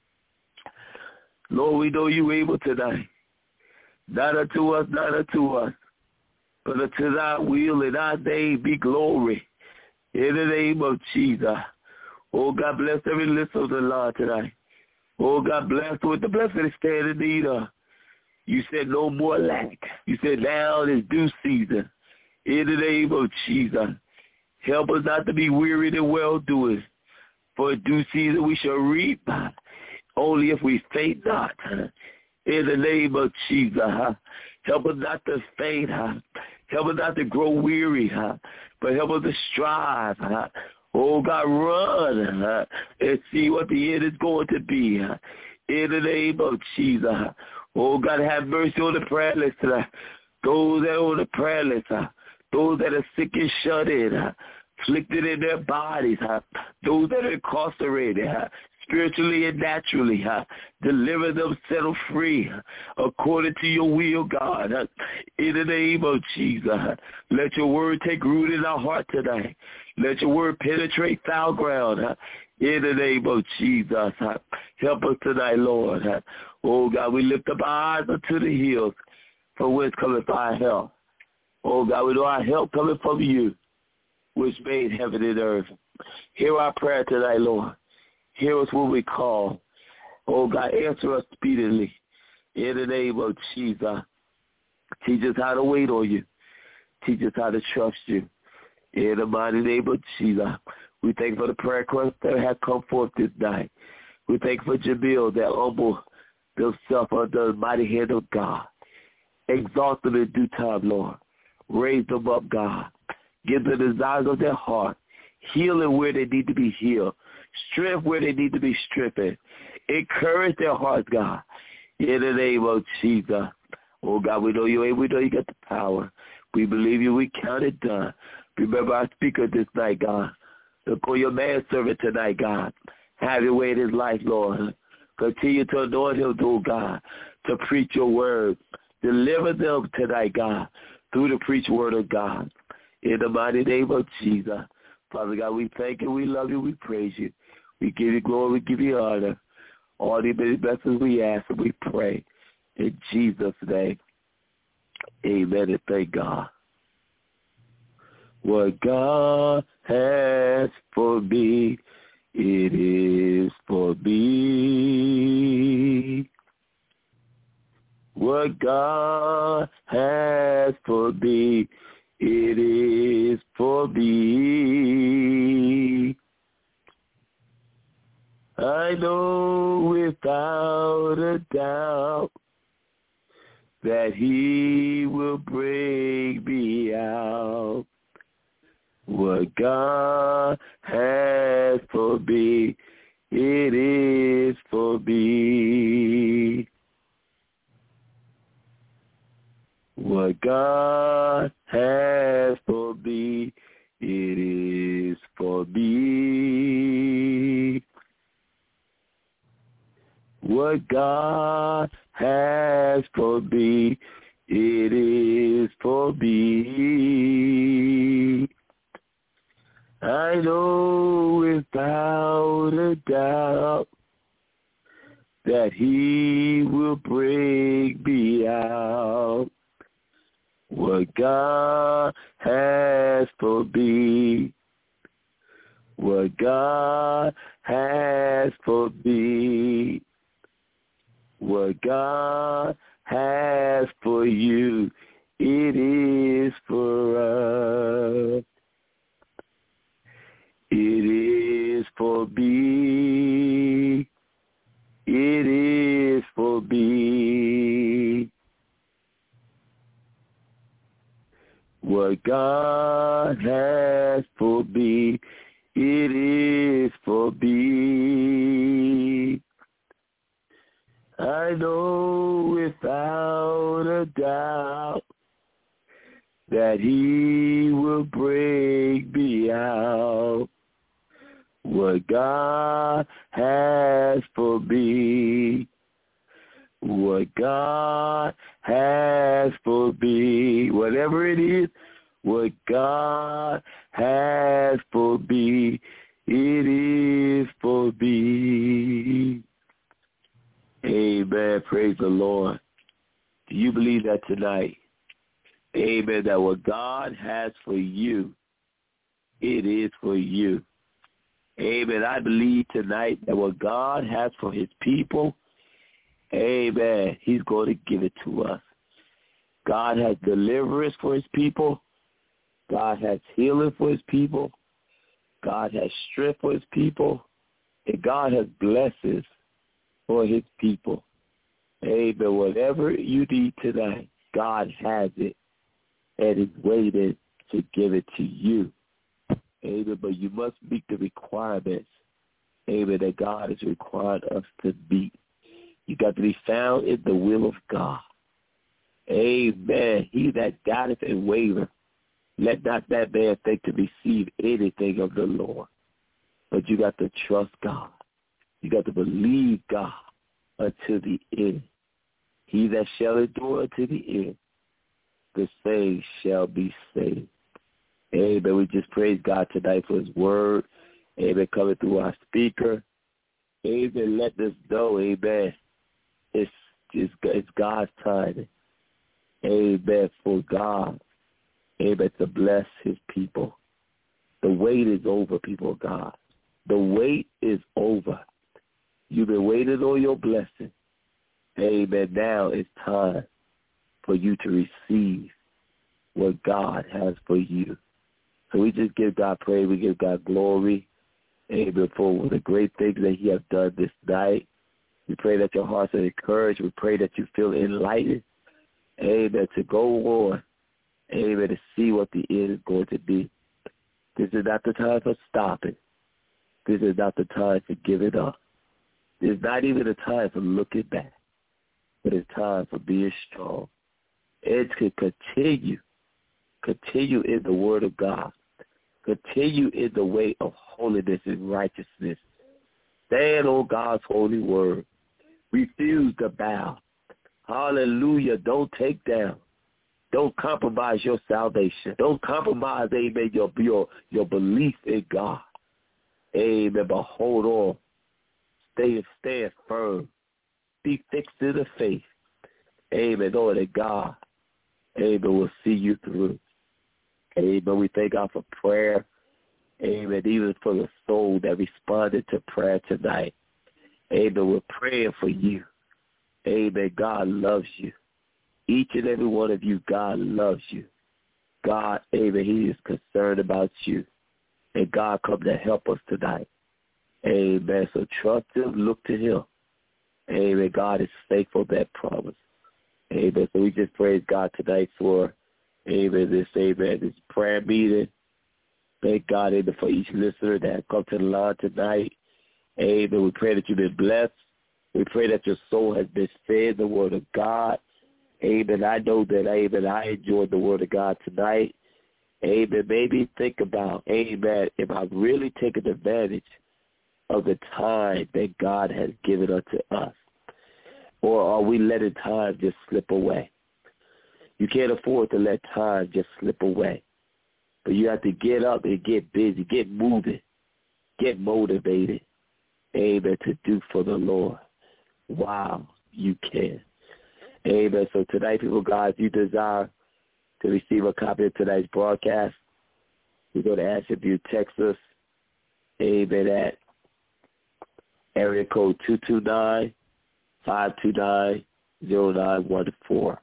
Lord, we know you able tonight. Not unto us, not unto us, but unto thy will and thy name be glory. In the name of Jesus. Oh, God bless every listener of the Lord tonight. Oh, God bless with the blessing stand in need of. You said no more lack. You said now is due season. In the name of Jesus. Help us not to be weary and well-doing. For in due season we shall reap only if we faint not. In the name of Jesus. Help us not to faint. Help us not to grow weary. But help us to strive. Oh, God, run uh, and see what the end is going to be. Uh, in the name of Jesus. Oh, God, have mercy on the prayer list tonight. Those that are on the prayer list, uh, those that are sick and shut in, uh, afflicted in their bodies, uh, those that are incarcerated, uh, spiritually and naturally, uh, deliver them, set them free, uh, according to your will, God. Uh, in the name of Jesus, uh, let your word take root in our heart tonight. Let your word penetrate foul ground. Uh, in the name of Jesus, uh, help us tonight, Lord. Uh, oh, God, we lift up our eyes unto the hills, from whence cometh our help. Oh, God, we know our help coming from you, which made heaven and earth. Hear our prayer tonight, Lord. Hear us when we call. Oh, God, answer us speedily. In the name of Jesus. Teach us how to wait on you. Teach us how to trust you. In the mighty name of Jesus. We thank you for the prayer request that has come forth this night. We thank you for Jamil, that humble themselves under the mighty hand of God. Exalt them in due time, Lord. Raise them up, God. Give the desires of their heart. Heal them where they need to be healed. Strength where they need to be strengthened. Encourage their hearts, God. In the name of Jesus. Oh, God, we know you're able. We know you got the power. We believe you. We count it done. Remember our speaker this night, God. Look on your manservant tonight, God. Have your way in his life, Lord. Continue to anoint him, oh God, to preach your word. Deliver them tonight, God, through the preached word of God. In the mighty name of Jesus. Father God, we thank you, we love you, we praise you. We give you glory, we give you honor. All these many blessings we ask and we pray. In Jesus' name. Amen and thank God. What God has for me, it is for me. What God has for me, it is for me. I know without a doubt that he will bring me out. What God has for me, it is for me. What God has for me, it is for me. What God has for me, it is for me. I know without a doubt that he will bring me out. What God has for me, what God has for me, what God has for you, it is for us. It is for me. It is for me. What God has for me, it is for me. I know without a doubt that he will bring me out. What God has for me, what God has for me, whatever it is, what God has for me, it is for me. Amen. Praise the Lord. Do you believe that tonight? Amen. That what God has for you, it is for you. Amen. I believe tonight that what God has for his people, amen, he's going to give it to us. God has deliverance for his people. God has healing for his people. God has strength for his people. And God has blessings for his people. Amen. Whatever you need tonight, God has it and is waiting to give it to you. Amen. But you must meet the requirements, amen, that God has required us to meet. You got to be found in the will of God. Amen. He that doubteth and waver, let not that man think to receive anything of the Lord. But you got to trust God. You got to believe God until the end. He that shall endure until the end, the same shall be saved. Amen. We just praise God tonight for his word. Amen. Coming through our speaker. Amen. Let us know, amen, it's, it's, it's God's time. Amen. For God, amen, to bless his people. The wait is over, people of God. The wait is over. You've been waiting on your blessing. Amen. Now it's time for you to receive what God has for you. So we just give God praise. We give God glory. Amen. For the great things that he has done this night. We pray that your hearts are encouraged. We pray that you feel enlightened. Amen. To go on. Amen. To see what the end is going to be. This is not the time for stopping. This is not the time for giving up. It's not even the time for looking back. But it's time for being strong. And to continue. Continue in the word of God. Continue in the way of holiness and righteousness. Stand on God's holy word. Refuse to bow. Hallelujah. Don't take down. Don't compromise your salvation. Don't compromise, amen, your, your, your belief in God. Amen. But hold on. Stay, stand firm. Be fixed in the faith. Amen. Knowing that God, amen, will see you through. Amen. We thank God for prayer. Amen. Even for the soul that responded to prayer tonight. Amen. We're praying for you. Amen. God loves you. Each and every one of you, God loves you. God, amen, he is concerned about you. And God come to help us tonight. Amen. So trust him, look to him. Amen. God is faithful, that promise. Amen. So we just praise God tonight for, amen, this, amen, this prayer meeting. Thank God, amen, for each listener that come to the line tonight. Amen. We pray that you've been blessed. We pray that your soul has been fed the word of God. Amen. I know that, amen, I enjoyed the word of God tonight. Amen. Maybe think about, amen, if I've really taken advantage of the time that God has given unto us. Or are we letting time just slip away? You can't afford to let time just slip away. But you have to get up and get busy, get moving, get motivated, amen, to do for the Lord. Wow, you can. Amen. So tonight, people, God, if you desire to receive a copy of tonight's broadcast, we're going to ask if you text us, amen, at area code two two nine, five two nine, zero nine one four.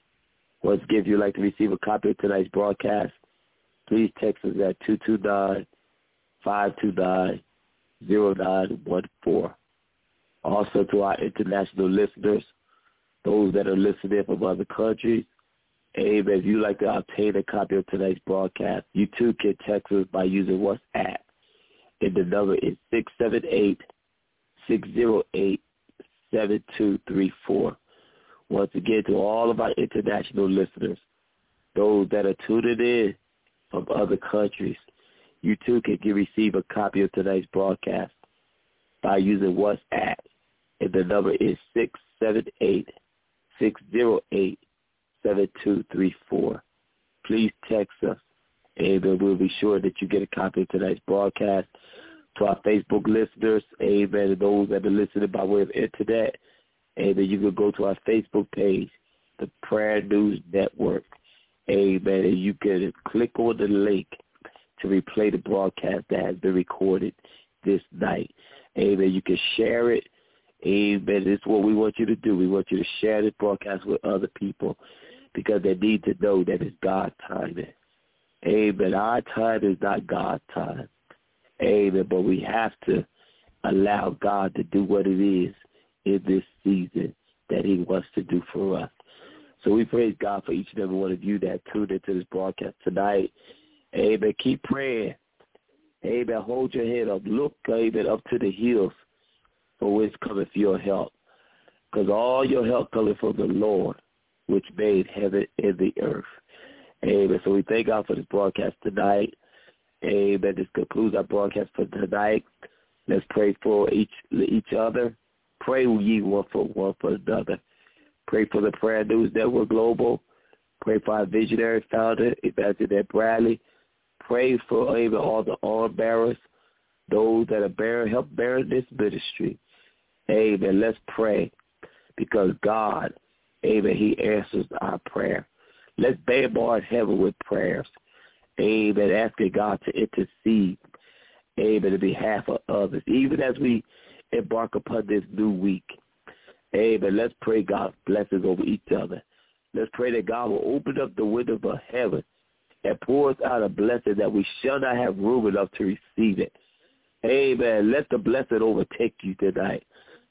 Once again, if you'd like to receive a copy of tonight's broadcast, please text us at two two nine, five two nine, zero nine one four. Also to our international listeners, those that are listening from other countries, amen, if you'd like to obtain a copy of tonight's broadcast, you too can text us by using WhatsApp. And the number is six seven eight, six zero eight, seven two three four. Once again, to all of our international listeners, those that are tuning in from other countries, you too can get, receive a copy of tonight's broadcast by using WhatsApp. And the number is six seven eight, six zero eight, seven two three four. Please text us, and we'll be sure that you get a copy of tonight's broadcast. To our Facebook listeners, amen, and those that are listening by way of internet, amen, you can go to our Facebook page, the Prayer News Network, amen, and you can click on the link to replay the broadcast that has been recorded this night. Amen. You can share it. Amen. This is what we want you to do. We want you to share this broadcast with other people because they need to know that it's God's timing. Amen. Our time is not God's time. Amen. But we have to allow God to do what it is in this season that he wants to do for us. So we praise God for each and every one of you that tuned into this broadcast tonight. Amen. Keep praying. Amen. Hold your head up. Look, amen, up to the hills for where it's coming for your help. Because all your help coming from the Lord, which made heaven and the earth. Amen. So we thank God for this broadcast tonight. Amen. This concludes our broadcast for tonight. Let's pray for each each other. Pray ye one for one for another. Pray for the Prayer News Network Global. Pray for our visionary founder, Evangelist Bradley. Pray for amen, all the arm bearers, those that are bearing, help bearing this ministry. Amen. Let's pray because God, amen, he answers our prayer. Let's bombard heaven with prayers. Amen. Asking God to intercede, amen, on behalf of others. Even as we embark upon this new week, amen, let's pray God's blessings over each other. Let's pray that God will open up the window of heaven and pour us out a blessing that we shall not have room enough to receive it. Amen. Let the blessing overtake you tonight.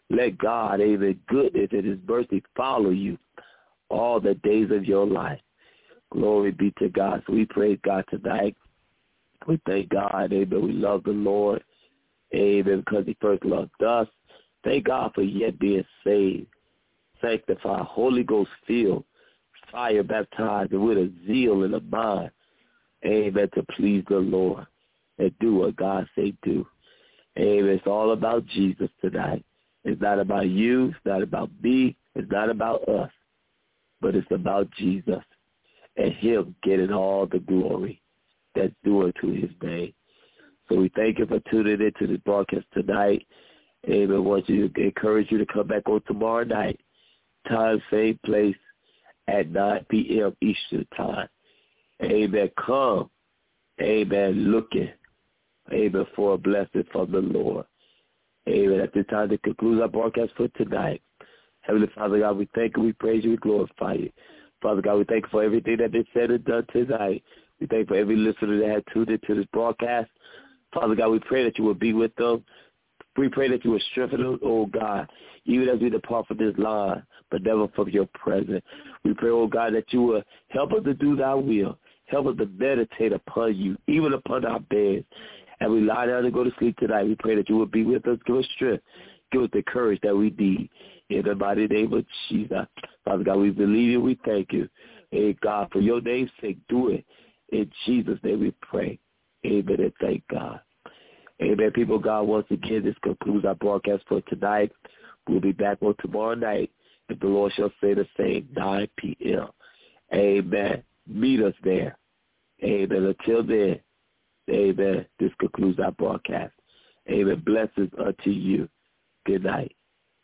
Let God, amen, goodness and his mercy follow you all the days of your life. Glory be to God. So we praise God tonight. We thank God, amen. We love the Lord, amen, because he first loved us. Thank God for yet being saved, sanctified, Holy Ghost filled, fire baptized, and with a zeal and a mind, amen, to please the Lord and do what God say do. Amen. It's all about Jesus tonight. It's not about you. It's not about me. It's not about us. But it's about Jesus and him getting all the glory that's due to his name. So we thank you for tuning into this broadcast tonight. Amen. I want you to encourage you to come back on tomorrow night. Time, same place at nine p.m. Eastern time. Amen. Come. Amen. Looking. Amen. For a blessing from the Lord. Amen. At this time, to conclude our broadcast for tonight. Heavenly Father God, we thank you, we praise you, we glorify you. Father God, we thank you for everything that been said and done tonight. We thank you for every listener that had tuned into this broadcast. Father God, we pray that you will be with them. We pray that you will strengthen them, oh God, even as we depart from this line, but never from your presence. We pray, oh God, that you will help us to do thy will. Help us to meditate upon you, even upon our beds. As we lie down and go to sleep tonight, we pray that you will be with us. Give us strength. Give us the courage that we need. In the mighty name of Jesus. Father God, we believe you. We thank you. Hey, God, for your name's sake, do it. In Jesus' name we pray. Amen and thank God. Amen. People of God, once again, this concludes our broadcast for tonight. We'll be back on tomorrow night, if the Lord shall say the same, nine p.m. Amen. Meet us there. Amen. Until then, amen. This concludes our broadcast. Amen. Blessings unto you. Good night.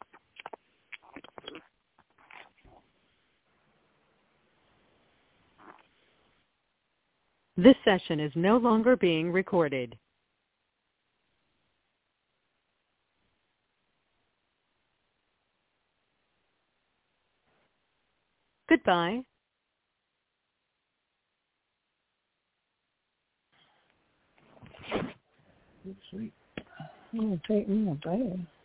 This session is no longer being recorded. Goodbye. Sweet. I'm going to take me a bath.